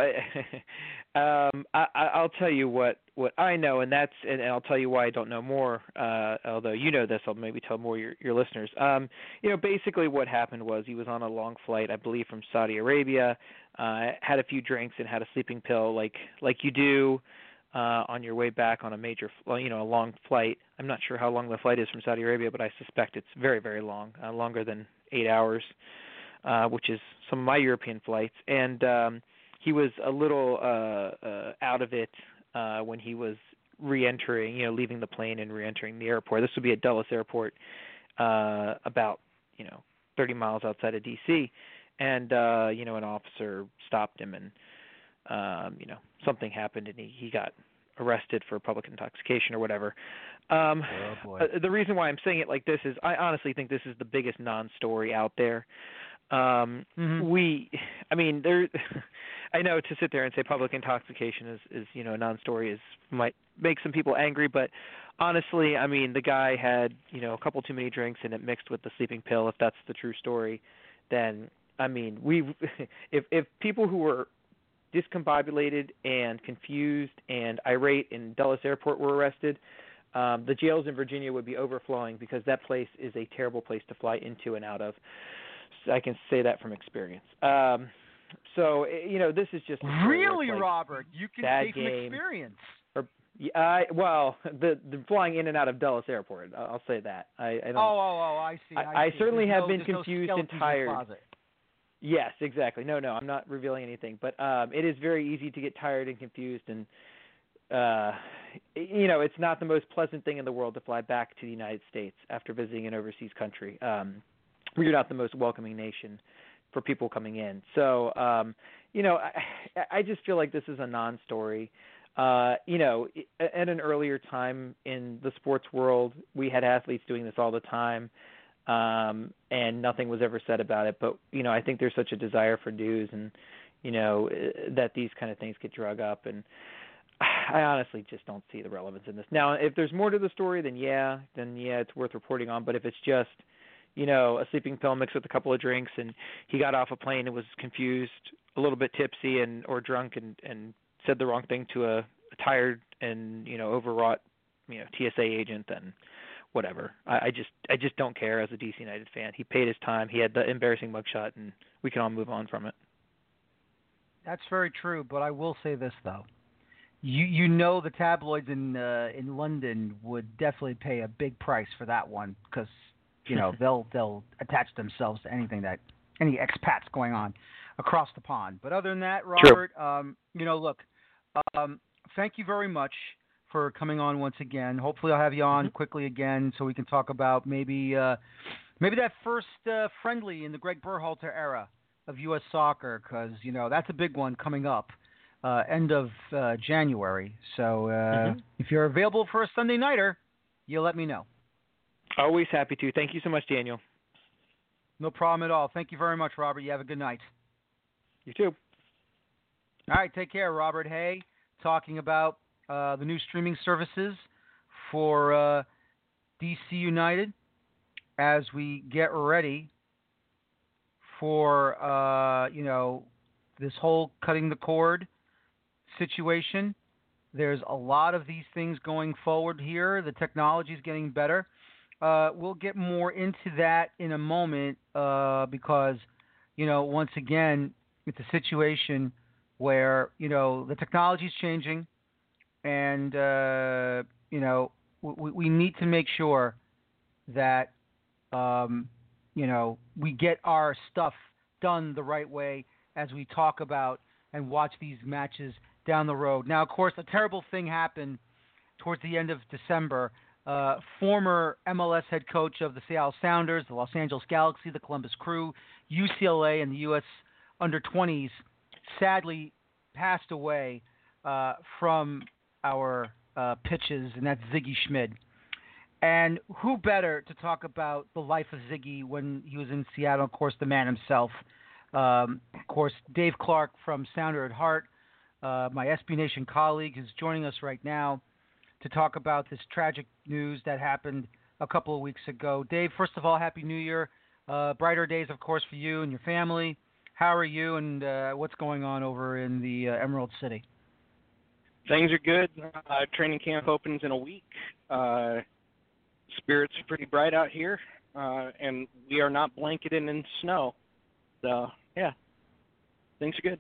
um, I, I'll tell you what, what I know, and that's, and I'll tell you why I don't know more. Uh, although you know this, I'll maybe tell more your, your listeners. Um, you know, basically what happened was he was on a long flight, I believe, from Saudi Arabia. Uh, had a few drinks and had a sleeping pill, like like you do uh, on your way back on a major, you know, a long flight. I'm not sure how long the flight is from Saudi Arabia, but I suspect it's very, very long, uh, longer than eight hours. Uh, which is some of my European flights, and um, he was a little uh, uh, out of it uh, when he was re-entering, you know, leaving the plane and re-entering the airport. This would be at Dulles Airport, uh, about, you know, thirty miles outside of D C, and, uh, you know, an officer stopped him, and, um, you know, something happened, and he, he got arrested for public intoxication or whatever. Um, Oh, boy. uh, the reason why I'm saying it like this is I honestly think this is the biggest non-story out there. Um, Mhm. we, I mean, there, I know to sit there and say public intoxication is, is, you know, a non-story is, might make some people angry, but honestly, I mean, the guy had, you know, a couple too many drinks and it mixed with the sleeping pill. If that's the true story, then, I mean, we, if, if people who were discombobulated and confused and irate in Dulles Airport were arrested, um, the jails in Virginia would be overflowing because that place is a terrible place to fly into and out of. I can say that from experience. Um, so, you know, this is just a Really, like Robert? You can bad say from game. experience. Or, I well, the, the flying in and out of Dulles Airport. I'll say that. I, I don't. Oh, oh, oh, I see. I, I, I see. certainly There's have no, been there's no confused and skeletons in the tired. closet. Yes, exactly. No, no, I'm not revealing anything. But um, it is very easy to get tired and confused, and uh, you know, it's not the most pleasant thing in the world to fly back to the United States after visiting an overseas country. Um, we're not the most welcoming nation for people coming in. So, um, you know, I, I just feel like this is a non-story. Uh, you know, at an earlier time in the sports world, we had athletes doing this all the time, um, and nothing was ever said about it. But, you know, I think there's such a desire for news and, you know, that these kind of things get drug up. And I honestly just don't see the relevance in this. Now, if there's more to the story, then yeah, then yeah, it's worth reporting on. But if it's just, you know, a sleeping pill mixed with a couple of drinks, and he got off a plane and was confused, a little bit tipsy and or drunk, and, and said the wrong thing to a, a tired and you know overwrought you know T S A agent, then whatever. I, I just I just don't care as a D C United fan. He paid his time. He had the embarrassing mugshot, and we can all move on from it. That's very true, but I will say this though. You you know the tabloids in uh, in London would definitely pay a big price for that one because you know they'll they'll attach themselves to anything that any expats going on across the pond. But other than that, Robert, um, you know, look, um, thank you very much for coming on once again. Hopefully, I'll have you on mm-hmm. quickly again so we can talk about maybe uh, maybe that first uh, friendly in the Greg Berhalter era of U S soccer because you know that's a big one coming up. Uh, end of uh, January. So uh, mm-hmm. if you're available for a Sunday nighter, you'll let me know. Always happy to. Thank you so much, Daniel. No problem at all. Thank you very much, Robert. You have a good night. You too. All right, take care. Robert Hay talking about uh, the new streaming services for uh, D C United as we get ready for, uh, you know, this whole cutting the cord situation. There's a lot of these things going forward here. The technology is getting better. Uh, we'll get more into that in a moment uh, because, you know, once again, it's a situation where, you know, the technology is changing and, uh, you know, we, we need to make sure that, um, you know, we get our stuff done the right way as we talk about and watch these matches down the road. Now, of course, a terrible thing happened towards the end of December. Uh, former M L S head coach of the Seattle Sounders, the Los Angeles Galaxy, the Columbus Crew, U C L A, and the U S under twenties sadly passed away uh, from our uh, pitches, and that's Ziggy Schmid. And who better to talk about the life of Ziggy when he was in Seattle? Of course, the man himself. Um, of course, Dave Clark from Sounder at Heart, uh, my S B Nation colleague, who's joining us right now to talk about this tragic news that happened a couple of weeks ago. Dave, first of all, Happy New Year. Uh, brighter days, of course, for you and your family. How are you, and uh, what's going on over in the uh, Emerald City? Things are good. Uh, training camp opens in a week. Uh, spirits are pretty bright out here, uh, and we are not blanketed in snow. So, yeah, things are good.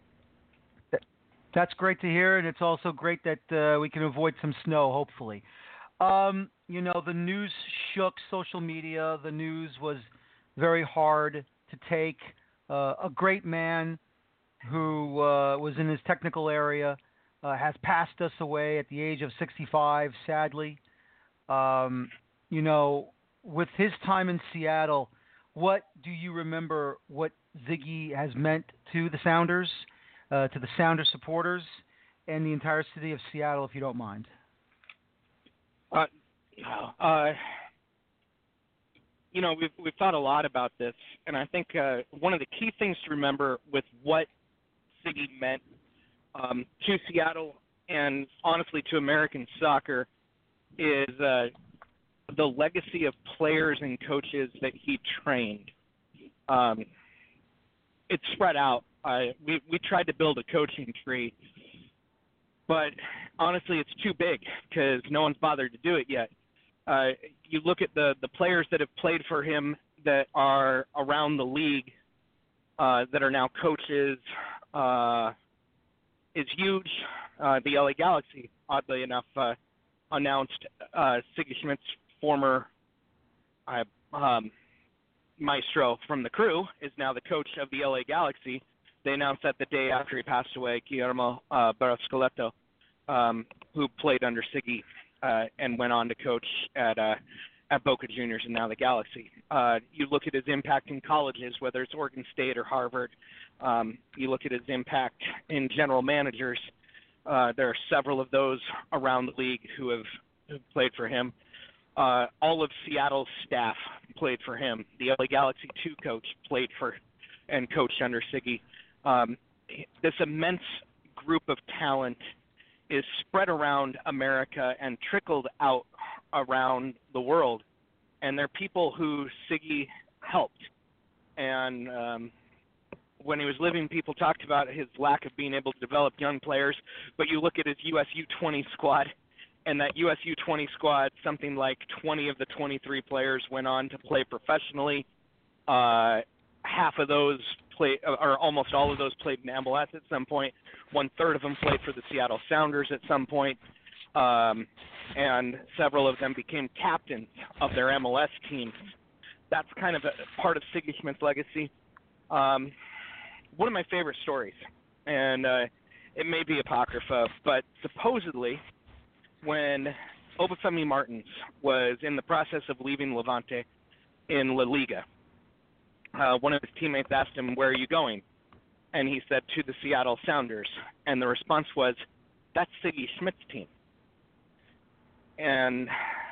That's great to hear, and it's also great that uh, we can avoid some snow, hopefully. Um, you know, the news shook social media. The news was very hard to take. Uh, a great man who uh, was in his technical area uh, has passed us away at the age of sixty-five, sadly. Um, you know, with his time in Seattle, what do you remember what Ziggy has meant to the Sounders, uh, to the Sounders supporters, and the entire city of Seattle, if you don't mind? Uh, uh, you know, we've we've thought a lot about this, and I think uh, one of the key things to remember with what Ziggy meant um, to Seattle and honestly to American soccer is uh, the legacy of players and coaches that he trained. Um, it's spread out. Uh, we we tried to build a coaching tree, but honestly, it's too big because no one's bothered to do it yet. Uh, you look at the, the players that have played for him that are around the league uh, that are now coaches uh, is huge. Uh, the L A Galaxy, oddly enough, uh, announced uh, Ziggy Schmidt's former uh, um, maestro from the Crew is now the coach of the L A Galaxy. They announced that the day after he passed away, Guillermo uh, Barros-Scoletto, um, who played under Ziggy uh, and went on to coach at uh, at Boca Juniors and now the Galaxy. Uh, you look at his impact in colleges, whether it's Oregon State or Harvard. Um, you look at his impact in general managers. Uh, there are several of those around the league who have, who have played for him. Uh, all of Seattle's staff played for him. The L A Galaxy two coach played for and coached under Ziggy. Um, this immense group of talent is spread around America and trickled out around the world. And they're people who Ziggy helped. And um, when he was living, people talked about his lack of being able to develop young players. But you look at his U S U twenty squad, and that U S U twenty squad, something like twenty of the twenty-three players went on to play professionally. Uh, half of those played, or almost all of those played in M L S at some point. One third of them played for the Seattle Sounders at some point. Um, and several of them became captains of their M L S teams. That's kind of a part of Sigi Schmidt's legacy. Um, one of my favorite stories, and uh, it may be apocrypha, but supposedly when Obafemi Martins was in the process of leaving Levante in La Liga, uh, one of his teammates asked him, "Where are you going?" And he said, "To the Seattle Sounders." And the response was, "That's Sigi Schmidt's team." And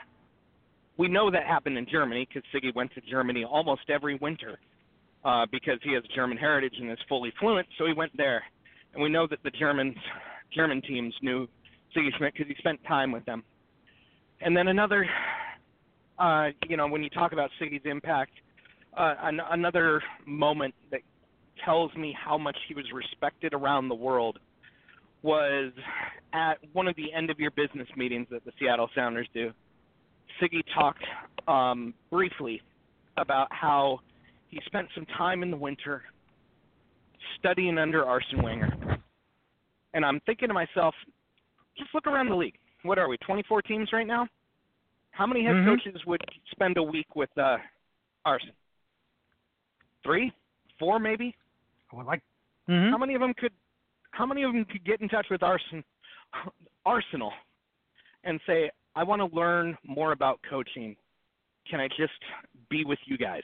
we know that happened in Germany because Sigi went to Germany almost every winter uh, because he has German heritage and is fully fluent, so he went there. And we know that the Germans, German teams knew Sigi Schmidt because he spent time with them. And then another, uh, you know, when you talk about Sigi's impact, uh, an- another moment that tells me how much he was respected around the world was at one of the end-of-year business meetings that the Seattle Sounders do. Sigi talked um, briefly about how he spent some time in the winter studying under Arsene Wenger. And I'm thinking to myself, just look around the league. What are we, twenty-four teams right now? How many head Mm-hmm. coaches would spend a week with uh, Arsene? Three? Four maybe? I would like. Mm-hmm. How many of them could How many of them could get in touch with Arsenal, Arsenal and say, "I want to learn more about coaching. Can I just be with you guys?"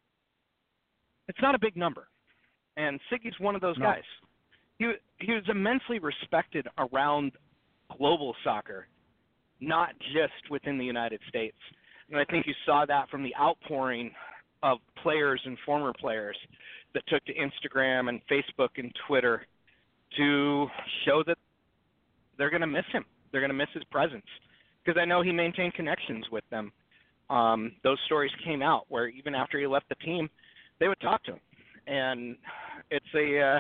It's not a big number. And Sigi's one of those No. guys. He, he was immensely respected around global soccer, not just within the United States. And I think you saw that from the outpouring of players and former players that took to Instagram and Facebook and Twitter to show that they're going to miss him. They're going to miss his presence. Because I know he maintained connections with them. Um, those stories came out where even after he left the team, they would talk to him. And it's a uh,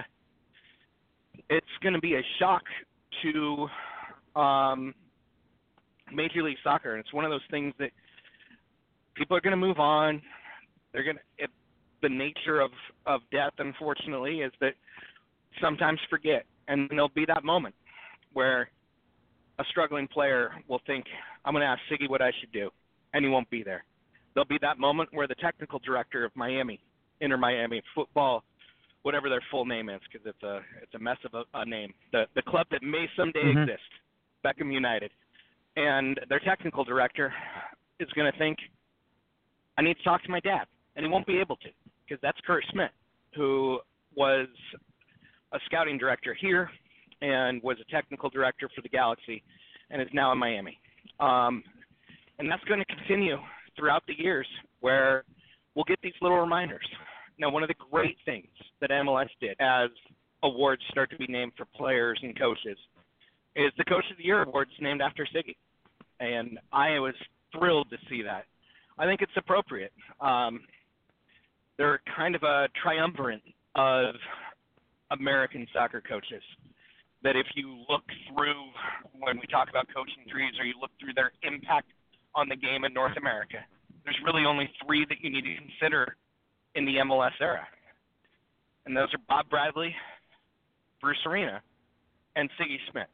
it's going to be a shock to um, Major League Soccer. And it's one of those things that people are going to move on. They're going to the nature of, of death, unfortunately, is that sometimes forget, and there'll be that moment where a struggling player will think, "I'm going to ask Sigi what I should do," and he won't be there. There'll be that moment where the technical director of Miami, Inter Miami Football, whatever their full name is, because it's a it's a mess of a, a name, the the club that may someday Mm-hmm. exist, Beckham United, and their technical director is going to think, "I need to talk to my dad," and he won't be able to, because that's Kurt Schmidt, who was a scouting director here and was a technical director for the Galaxy and is now in Miami. Um, and that's going to continue throughout the years where we'll get these little reminders. Now, one of the great things that M L S did as awards start to be named for players and coaches is the Coach of the Year awards named after Sigi. And I was thrilled to see that. I think it's appropriate. Um, they're kind of a triumvirate of American soccer coaches that if you look through, when we talk about coaching trees, or you look through their impact on the game in North America, there's really only three that you need to consider in the M L S era. And those are Bob Bradley, Bruce Arena, and Sigi Schmidt.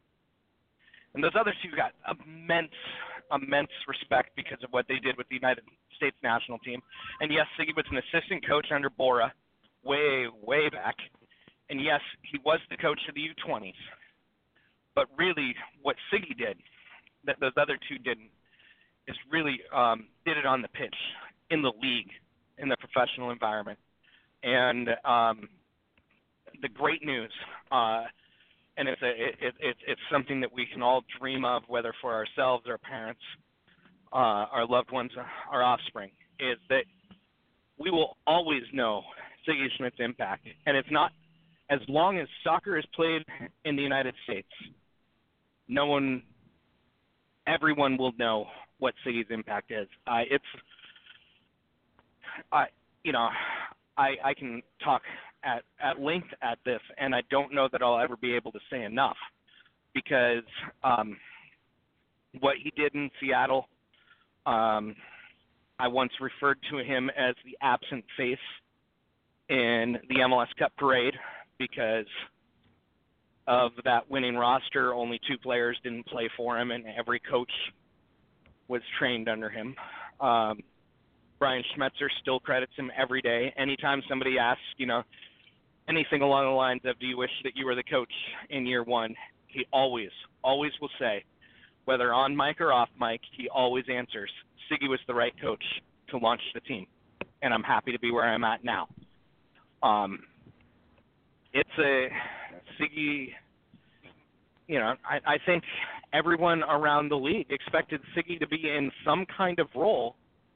And those other two got immense, immense respect because of what they did with the United States national team. And yes, Sigi was an assistant coach under Bora way, way back. And yes, he was the coach of the U twenties. But really, what Sigi did, that those other two didn't, is really um, did it on the pitch, in the league, in the professional environment. And um, the great news, uh, and it's, a, it, it, it, it's something that we can all dream of, whether for ourselves, our parents, uh, our loved ones, our offspring, is that we will always know Sigi Schmidt's impact. And it's not, as long as soccer is played in the United States, no one, everyone will know what Sigi's impact is. Uh, it's, I, you know, I, I can talk at, at length at this, and I don't know that I'll ever be able to say enough, because um, what he did in Seattle, um, I once referred to him as the absent face in the M L S Cup parade, because of that winning roster, only two players didn't play for him, and every coach was trained under him. Um, Brian Schmetzer still credits him every day. Anytime somebody asks, you know, anything along the lines of, do you wish that you were the coach in year one, he always, always will say, whether on mic or off mic, he always answers, Siggy was the right coach to launch the team, and I'm happy to be where I'm at now. Um, it's a Siggy, you know, I, I think everyone around the league expected Siggy to be in some kind of role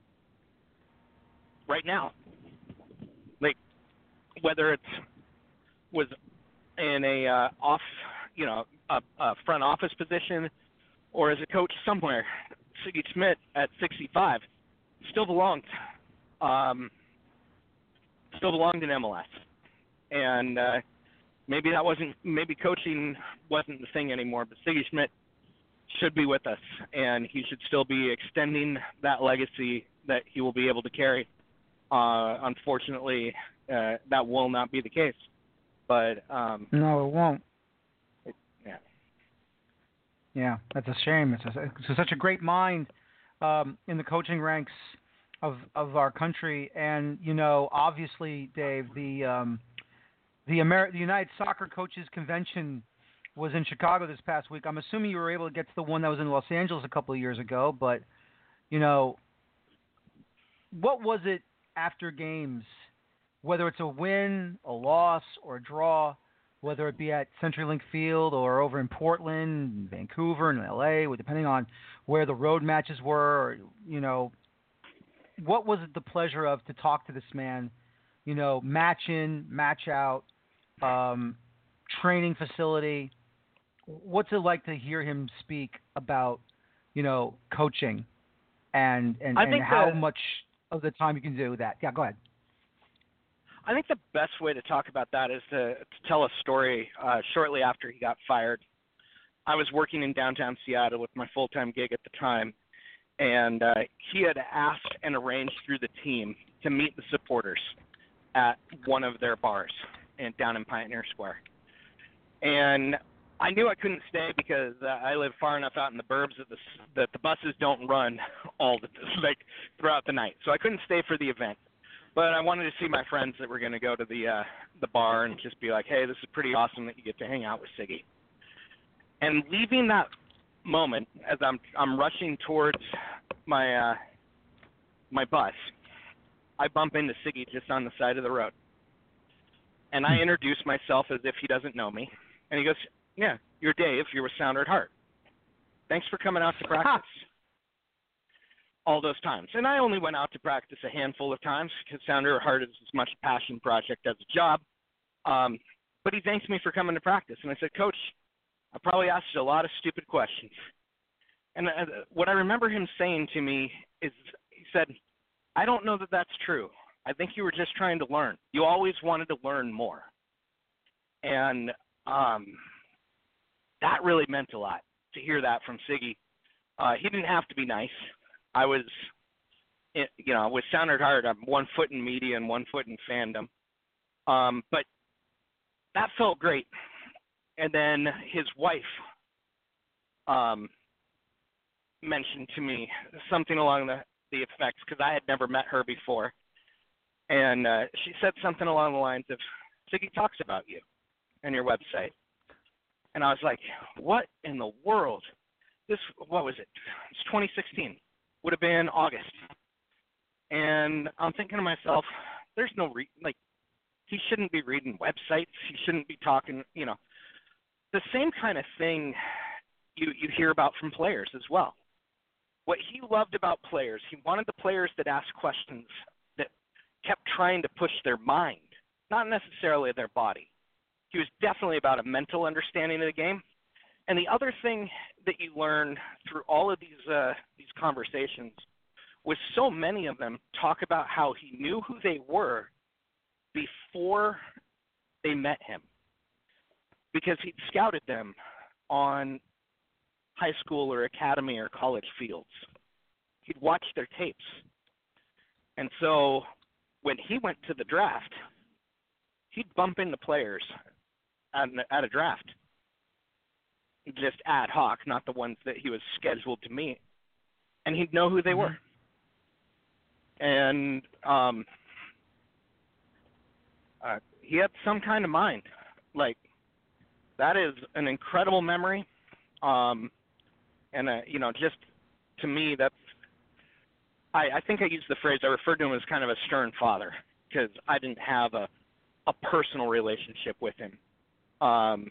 right now. Like, whether it's was in a uh, off, you know, a, a front office position or as a coach somewhere, Siggy Schmidt at sixty-five still belonged, um, still belonged in M L S. And uh, maybe that wasn't, maybe coaching wasn't the thing anymore, but Siggy Schmidt should be with us, and he should still be extending that legacy that he will be able to carry. Uh, unfortunately, uh, that will not be the case. But um, no, it won't. It, yeah, yeah, that's a shame. It's, a, it's such a great mind um, in the coaching ranks of of our country, and you know, obviously, Dave, the um, the, Amer- the United Soccer Coaches Convention was in Chicago this past week. I'm assuming you were able to get to the one that was in Los Angeles a couple of years ago, but you know, what was it after games, whether it's a win, a loss, or a draw, whether it be at CenturyLink Field or over in Portland, Vancouver, and L A, depending on where the road matches were, or, you know, what was it the pleasure of to talk to this man, you know, match in, match out, um, training facility? What's it like to hear him speak about, you know, coaching and, and, and how the, much of the time you can do that? Yeah, go ahead. I think the best way to talk about that is to, to tell a story. Uh, shortly after he got fired, I was working in downtown Seattle with my full-time gig at the time, and uh, he had asked and arranged through the team to meet the supporters at one of their bars in, down in Pioneer Square. And I knew I couldn't stay because uh, I live far enough out in the burbs that the, that the buses don't run all the like throughout the night, so I couldn't stay for the event. But I wanted to see my friends that were going to go to the uh, the bar and just be like, hey, this is pretty awesome that you get to hang out with Siggy. And leaving that moment, as I'm I'm rushing towards my uh, my bus, I bump into Siggy just on the side of the road. And I introduce myself as if he doesn't know me. And he goes, yeah, you're Dave. You're with Sounder at Heart. Thanks for coming out to practice. All those times. And I only went out to practice a handful of times because Sounder at Heart is as much a passion project as a job. Um, but he thanks me for coming to practice. And I said, Coach, I probably asked you a lot of stupid questions. And uh, what I remember him saying to me is he said, I don't know that that's true. I think you were just trying to learn. You always wanted to learn more. And um, that really meant a lot to hear that from Siggy. Uh, he didn't have to be nice. I was, you know, with Sounder at Heart, I'm one foot in media and one foot in fandom. Um, but that felt great. And then his wife um, mentioned to me something along the, the effects, because I had never met her before. And uh, she said something along the lines of, Siggy talks about you and your website. And I was like, what in the world? This, what was it? It's twenty sixteen. Would have been August. And I'm thinking to myself, there's no, re- like, he shouldn't be reading websites. He shouldn't be talking, you know. The same kind of thing you, you hear about from players as well. What he loved about players, he wanted the players that asked questions that kept trying to push their mind, not necessarily their body. He was definitely about a mental understanding of the game. And the other thing that you learn through all of these uh, these conversations was so many of them talk about how he knew who they were before they met him because he'd scouted them on high school or academy or college fields. He'd watched their tapes. And so when he went to the draft, he'd bump into players at, at a draft, just ad hoc, not the ones that he was scheduled to meet, and he'd know who they mm-hmm. were. And um, uh, he had some kind of mind. Like, that is an incredible memory. Um, and, uh, you know, just to me, that's, I, I think I used the phrase, I referred to him as kind of a stern father because I didn't have a, a personal relationship with him. Um,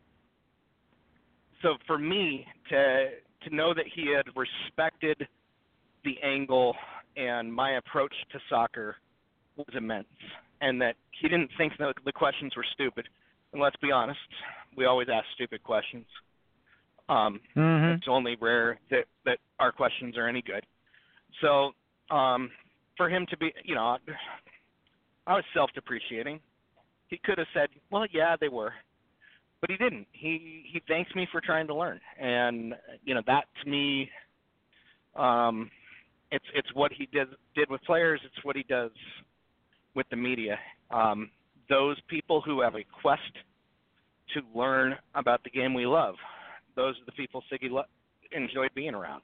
so for me to to know that he had respected the angle and my approach to soccer was immense, and that he didn't think that the questions were stupid. And let's be honest, we always ask stupid questions. Um, mm-hmm. It's only rare that, that our questions are any good. So um, for him to be, you know, I was self-depreciating. He could have said, well, yeah, they were. But he didn't. He he thanks me for trying to learn. And, you know, that to me, um, it's it's what he did, did with players. It's what he does with the media. Um, those people who have a quest to learn about the game we love, those are the people Siggy lo- enjoyed being around.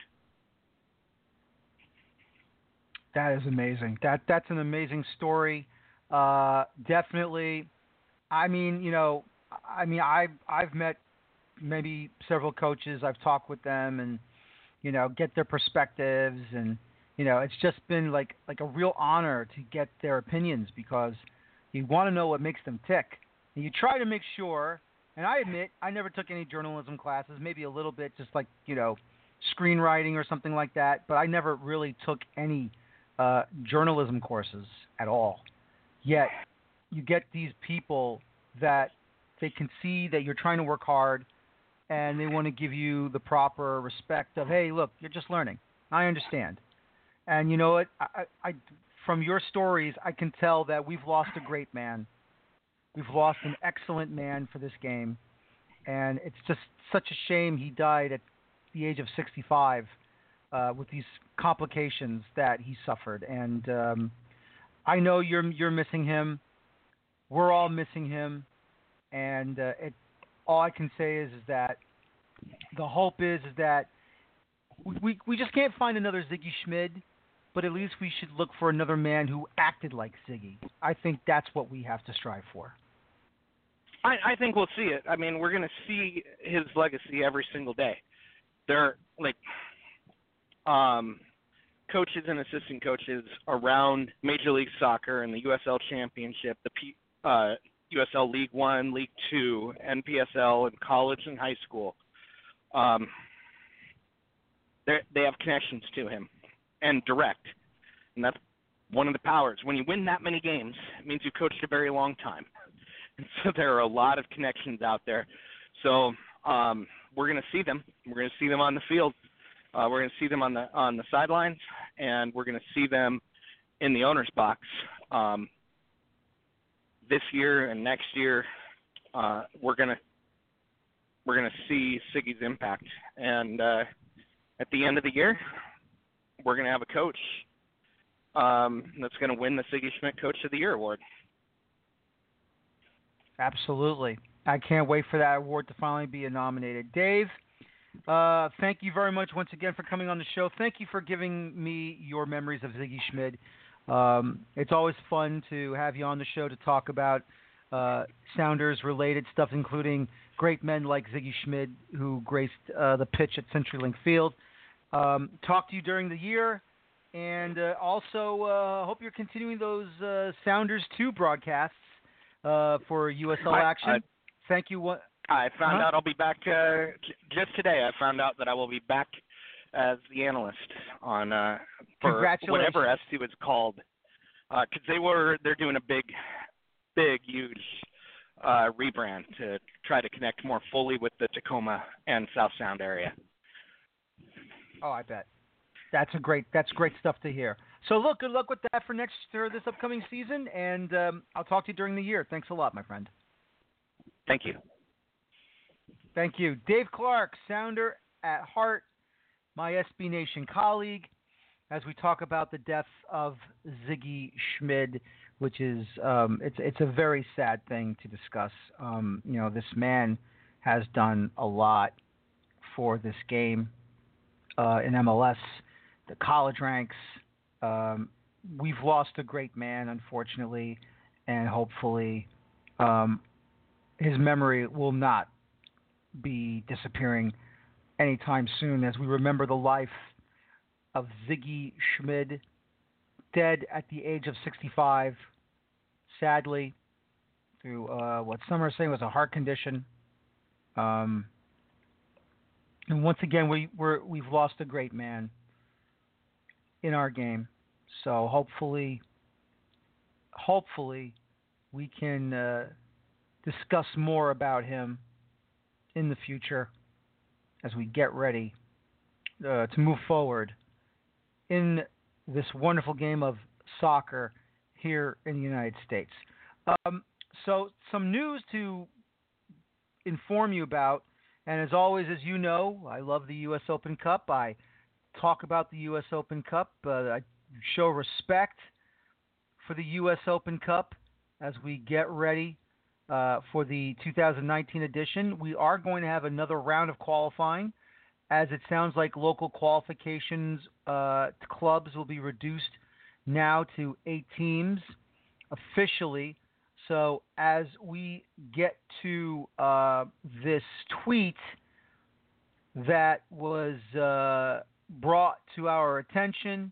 That is amazing. That That's an amazing story. Uh, definitely. I mean, you know, I mean, I've, I've met maybe several coaches. I've talked with them and, you know, get their perspectives. And, you know, it's just been like, like a real honor to get their opinions because you want to know what makes them tick. And you try to make sure, and I admit I never took any journalism classes, maybe a little bit, just like, you know, screenwriting or something like that. But I never really took any uh, journalism courses at all. Yet you get these people that they can see that you're trying to work hard and they want to give you the proper respect of, hey, look, you're just learning. I understand. And you know what? I, I, from your stories, I can tell that we've lost a great man. We've lost an excellent man for this game. And it's just such a shame he died at the age of sixty-five uh, with these complications that he suffered. And um, I know you're you're missing him. We're all missing him. And uh, it, all I can say is, is that the hope is, is that we we just can't find another Sigi Schmid, but at least we should look for another man who acted like Sigi. I think that's what we have to strive for. I, I think we'll see it. I mean, we're going to see his legacy every single day. There are, like, um, coaches and assistant coaches around Major League Soccer and the U S L Championship, the P, uh, U S L League One, League Two, N P S L, and college and high school. Um, they have connections to him, and direct, and that's one of the powers. When you win that many games, it means you coached a very long time. And so there are a lot of connections out there. So um, we're going to see them. We're going to see them on the field. Uh, we're going to see them on the on the sidelines, and we're going to see them in the owner's box. Um, this year and next year, uh, we're gonna we're gonna see Siggy's impact, and uh, at the end of the year, we're gonna have a coach um, that's gonna win the Sigi Schmid Coach of the Year award. Absolutely, I can't wait for that award to finally be nominated. Dave, uh, thank you very much once again for coming on the show. Thank you for giving me your memories of Sigi Schmid. Um, it's always fun to have you on the show to talk about uh, Sounders-related stuff, including great men like Sigi Schmid, who graced uh, the pitch at CenturyLink Field. Um, talk to you during the year, and uh, also uh, hope you're continuing those uh, Sounders two broadcasts uh, for U S L I, action. I, Thank you. What, I found huh? out I'll be back uh, j- just today. I found out that I will be back as the analyst on uh, for whatever S C was called, because uh, they were they're doing a big, big, huge uh, rebrand to try to connect more fully with the Tacoma and South Sound area. Oh, I bet. That's a great that's great stuff to hear. So look, good luck with that for next for this upcoming season, and um, I'll talk to you during the year. Thanks a lot, my friend. Thank you. Thank you. Dave Clark, Sounder at heart, my S B Nation colleague, as we talk about the death of Ziggy Schmid, which is um, it's it's a very sad thing to discuss. Um, you know, this man has done a lot for this game uh, in M L S, the college ranks. Um, we've lost a great man, unfortunately, and hopefully um, his memory will not be disappearing anytime soon as we remember the life of Ziggy Schmid, dead at the age of sixty-five, sadly, through uh, what some are saying was a heart condition. Um, and once again, we, we're, we've lost a great man in our game. So hopefully, hopefully, we can uh, discuss more about him in the future as we get ready uh, to move forward in this wonderful game of soccer here in the United States. Um, so some news to inform you about, and as always, as you know, I love the U S Open Cup. I talk about the U S Open Cup. Uh, I show respect for the U S Open Cup as we get ready uh, for the two thousand nineteen edition. We are going to have another round of qualifying, as it sounds like local qualifications uh, to clubs will be reduced now to eight teams officially. So as we get to uh, this tweet that was uh, brought to our attention,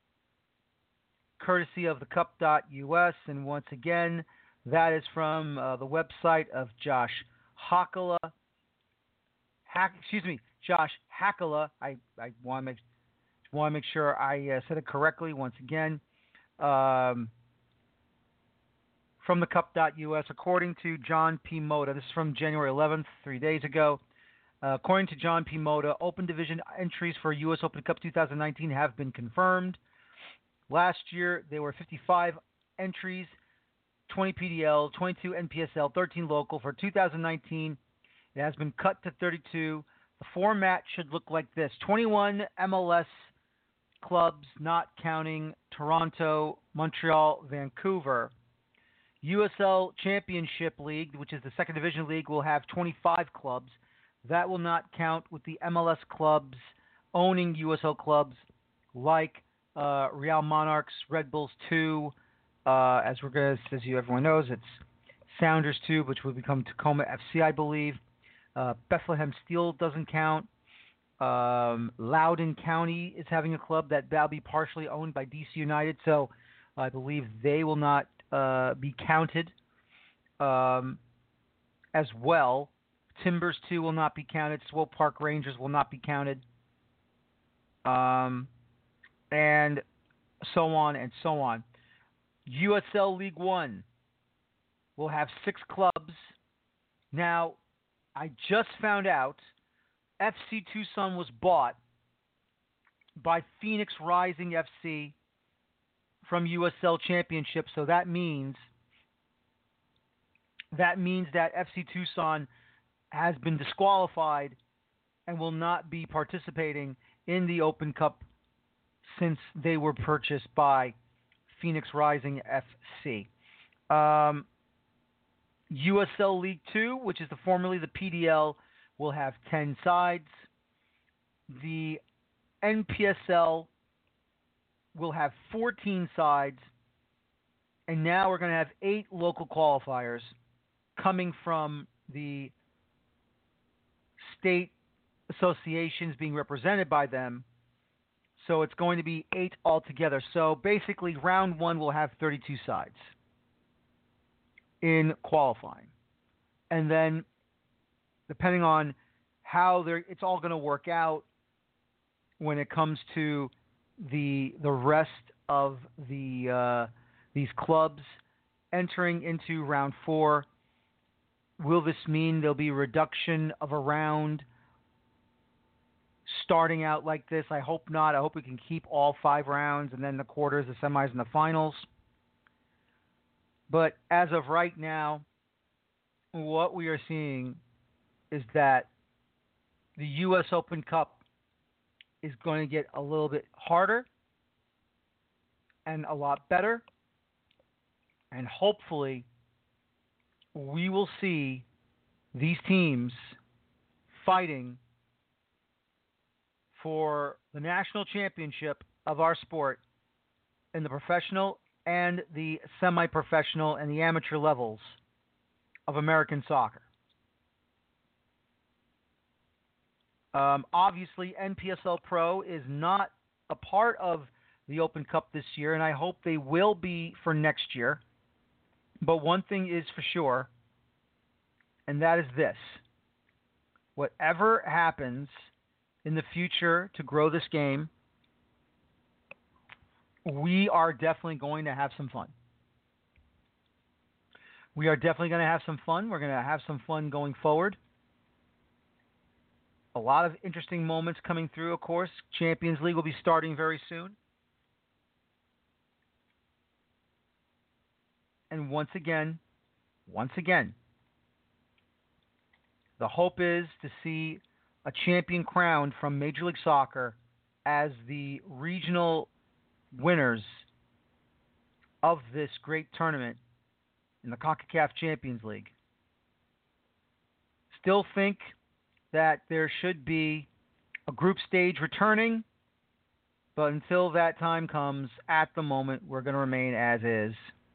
courtesy of the cup dot U S, and once again, that is from uh, the website of Josh Hakala. Hack, excuse me, Josh Hakala. I, I want to make want to make sure I uh, said it correctly once again. Um, from the cup dot U S, according to John P. Moda, this is from January eleventh, three days ago. Uh, according to John P. Moda, Open Division entries for U S Open Cup twenty nineteen have been confirmed. Last year, there were fifty-five entries, twenty P D L, twenty-two N P S L, thirteen local. For two thousand nineteen, it has been cut to thirty-two. The format should look like this. twenty-one M L S clubs, not counting Toronto, Montreal, Vancouver. U S L Championship League, which is the second division league, will have twenty-five clubs. That will not count with the M L S clubs owning U S L clubs like uh, Real Monarchs, Red Bulls two, uh, as we're going to, as you everyone knows, it's Sounders two, which will become Tacoma F C, I believe. Uh, Bethlehem Steel doesn't count. Um, Loudoun County is having a club that will be partially owned by D C United, so I believe they will not uh, be counted um, as well. Timbers two will not be counted. Swope Park Rangers will not be counted. Um, and so on and so on. U S L League One will have six clubs. Now, I just found out F C Tucson was bought by Phoenix Rising F C from U S L Championship, so that means that means that F C Tucson has been disqualified and will not be participating in the Open Cup since they were purchased by Phoenix Rising F C. Um, U S L League Two, which is the formerly the P D L, will have ten sides. The N P S L will have fourteen sides, and now we're going to have eight local qualifiers coming from the state associations being represented by them. So it's going to be eight altogether. So basically, round one will have thirty-two sides in qualifying. And then, depending on how they're, it's all going to work out when it comes to the the rest of the uh, these clubs entering into round four. Will this mean there'll be a reduction of a round starting out like this? I hope not. I hope we can keep all five rounds and then the quarters, the semis, and the finals. But as of right now, what we are seeing is that the U S Open Cup is going to get a little bit harder and a lot better. And hopefully, we will see these teams fighting for the national championship of our sport in the professional and the semi-professional and the amateur levels of American soccer. Um, obviously, N P S L Pro is not a part of the Open Cup this year, and I hope they will be for next year. But one thing is for sure, and that is this. Whatever happens in the future to grow this game, we are definitely going to have some fun. We are definitely going to have some fun. We're going to have some fun going forward. A lot of interesting moments coming through, of course. Champions League will be starting very soon. And once again, once again, the hope is to see a champion crowned from Major League Soccer as the regional winners of this great tournament in the CONCACAF Champions League. Still think that there should be a group stage returning, but until that time comes, at the moment, we're going to remain as is.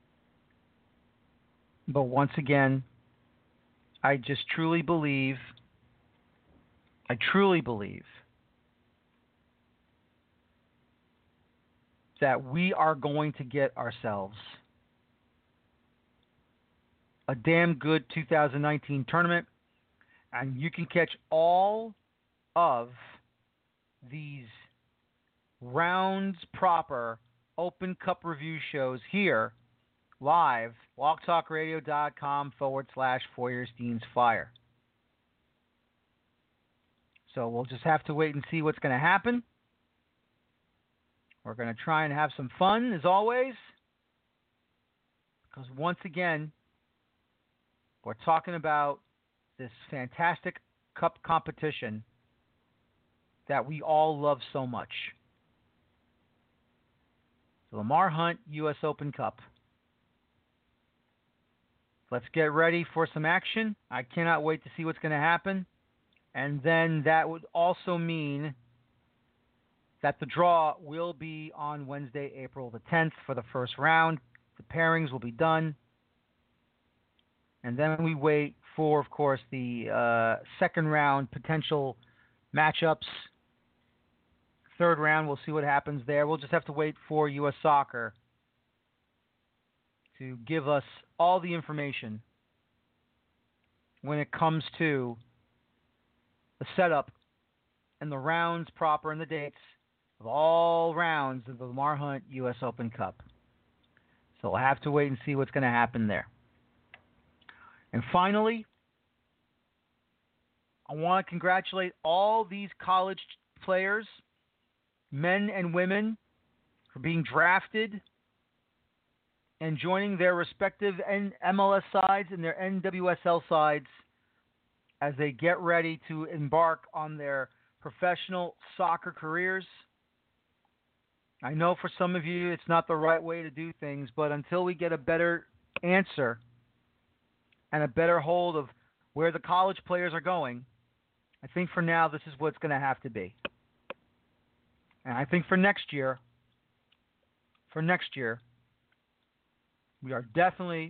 But once again, I just truly believe, I truly believe that we are going to get ourselves a damn good two thousand nineteen tournament, and you can catch all of these rounds proper Open Cup review shows here live, walktalkradio.com forward slash Feuerstein's Fire. So we'll just have to wait and see what's going to happen. We're going to try and have some fun, as always. Because once again, we're talking about this fantastic cup competition that we all love so much. The Lamar Hunt U S Open Cup. Let's get ready for some action. I cannot wait to see what's going to happen. And then that would also mean that the draw will be on Wednesday, April the tenth for the first round. The pairings will be done. And then we wait for, of course, the uh, second round potential matchups. Third round, we'll see what happens there. We'll just have to wait for U S Soccer to give us all the information when it comes to the setup and the rounds proper and the dates of all rounds of the Lamar Hunt U S Open Cup. So we'll have to wait and see what's going to happen there. And finally, I want to congratulate all these college players, men and women, for being drafted and joining their respective M L S sides and their N W S L sides as they get ready to embark on their professional soccer careers. I know for some of you it's not the right way to do things, but until we get a better answer and a better hold of where the college players are going, I think for now this is what's going to have to be. And I think for next year, for next year, we are definitely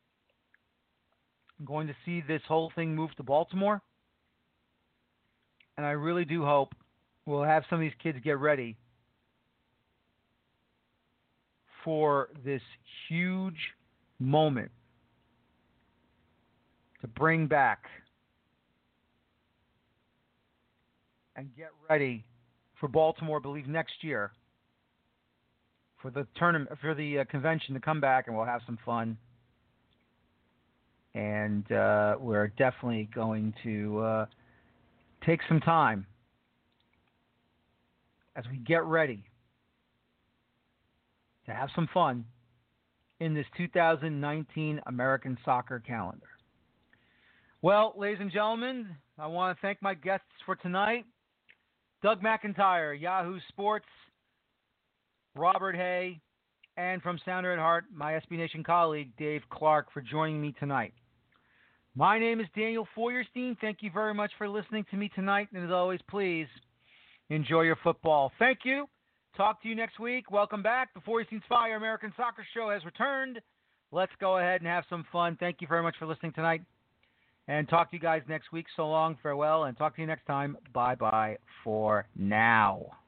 going to see this whole thing move to Baltimore. And I really do hope we'll have some of these kids get ready for this huge moment to bring back and get ready for Baltimore, I believe, next year for the tournament, for the uh, convention to come back, and we'll have some fun. And uh, we're definitely going to uh, take some time as we get ready to have some fun in this two thousand nineteen American soccer calendar. Well, ladies and gentlemen, I want to thank my guests for tonight. Doug McIntyre, Yahoo Sports, Robert Hay, and from Sounder at Heart, my S B Nation colleague, Dave Clark, for joining me tonight. My name is Daniel Feuerstein. Thank you very much for listening to me tonight. And as always, please enjoy your football. Thank you. Talk to you next week. Welcome back. The Feuerstein's Fire American Soccer Show has returned. Let's go ahead and have some fun. Thank you very much for listening tonight. And talk to you guys next week. So long, farewell, and talk to you next time. Bye-bye for now.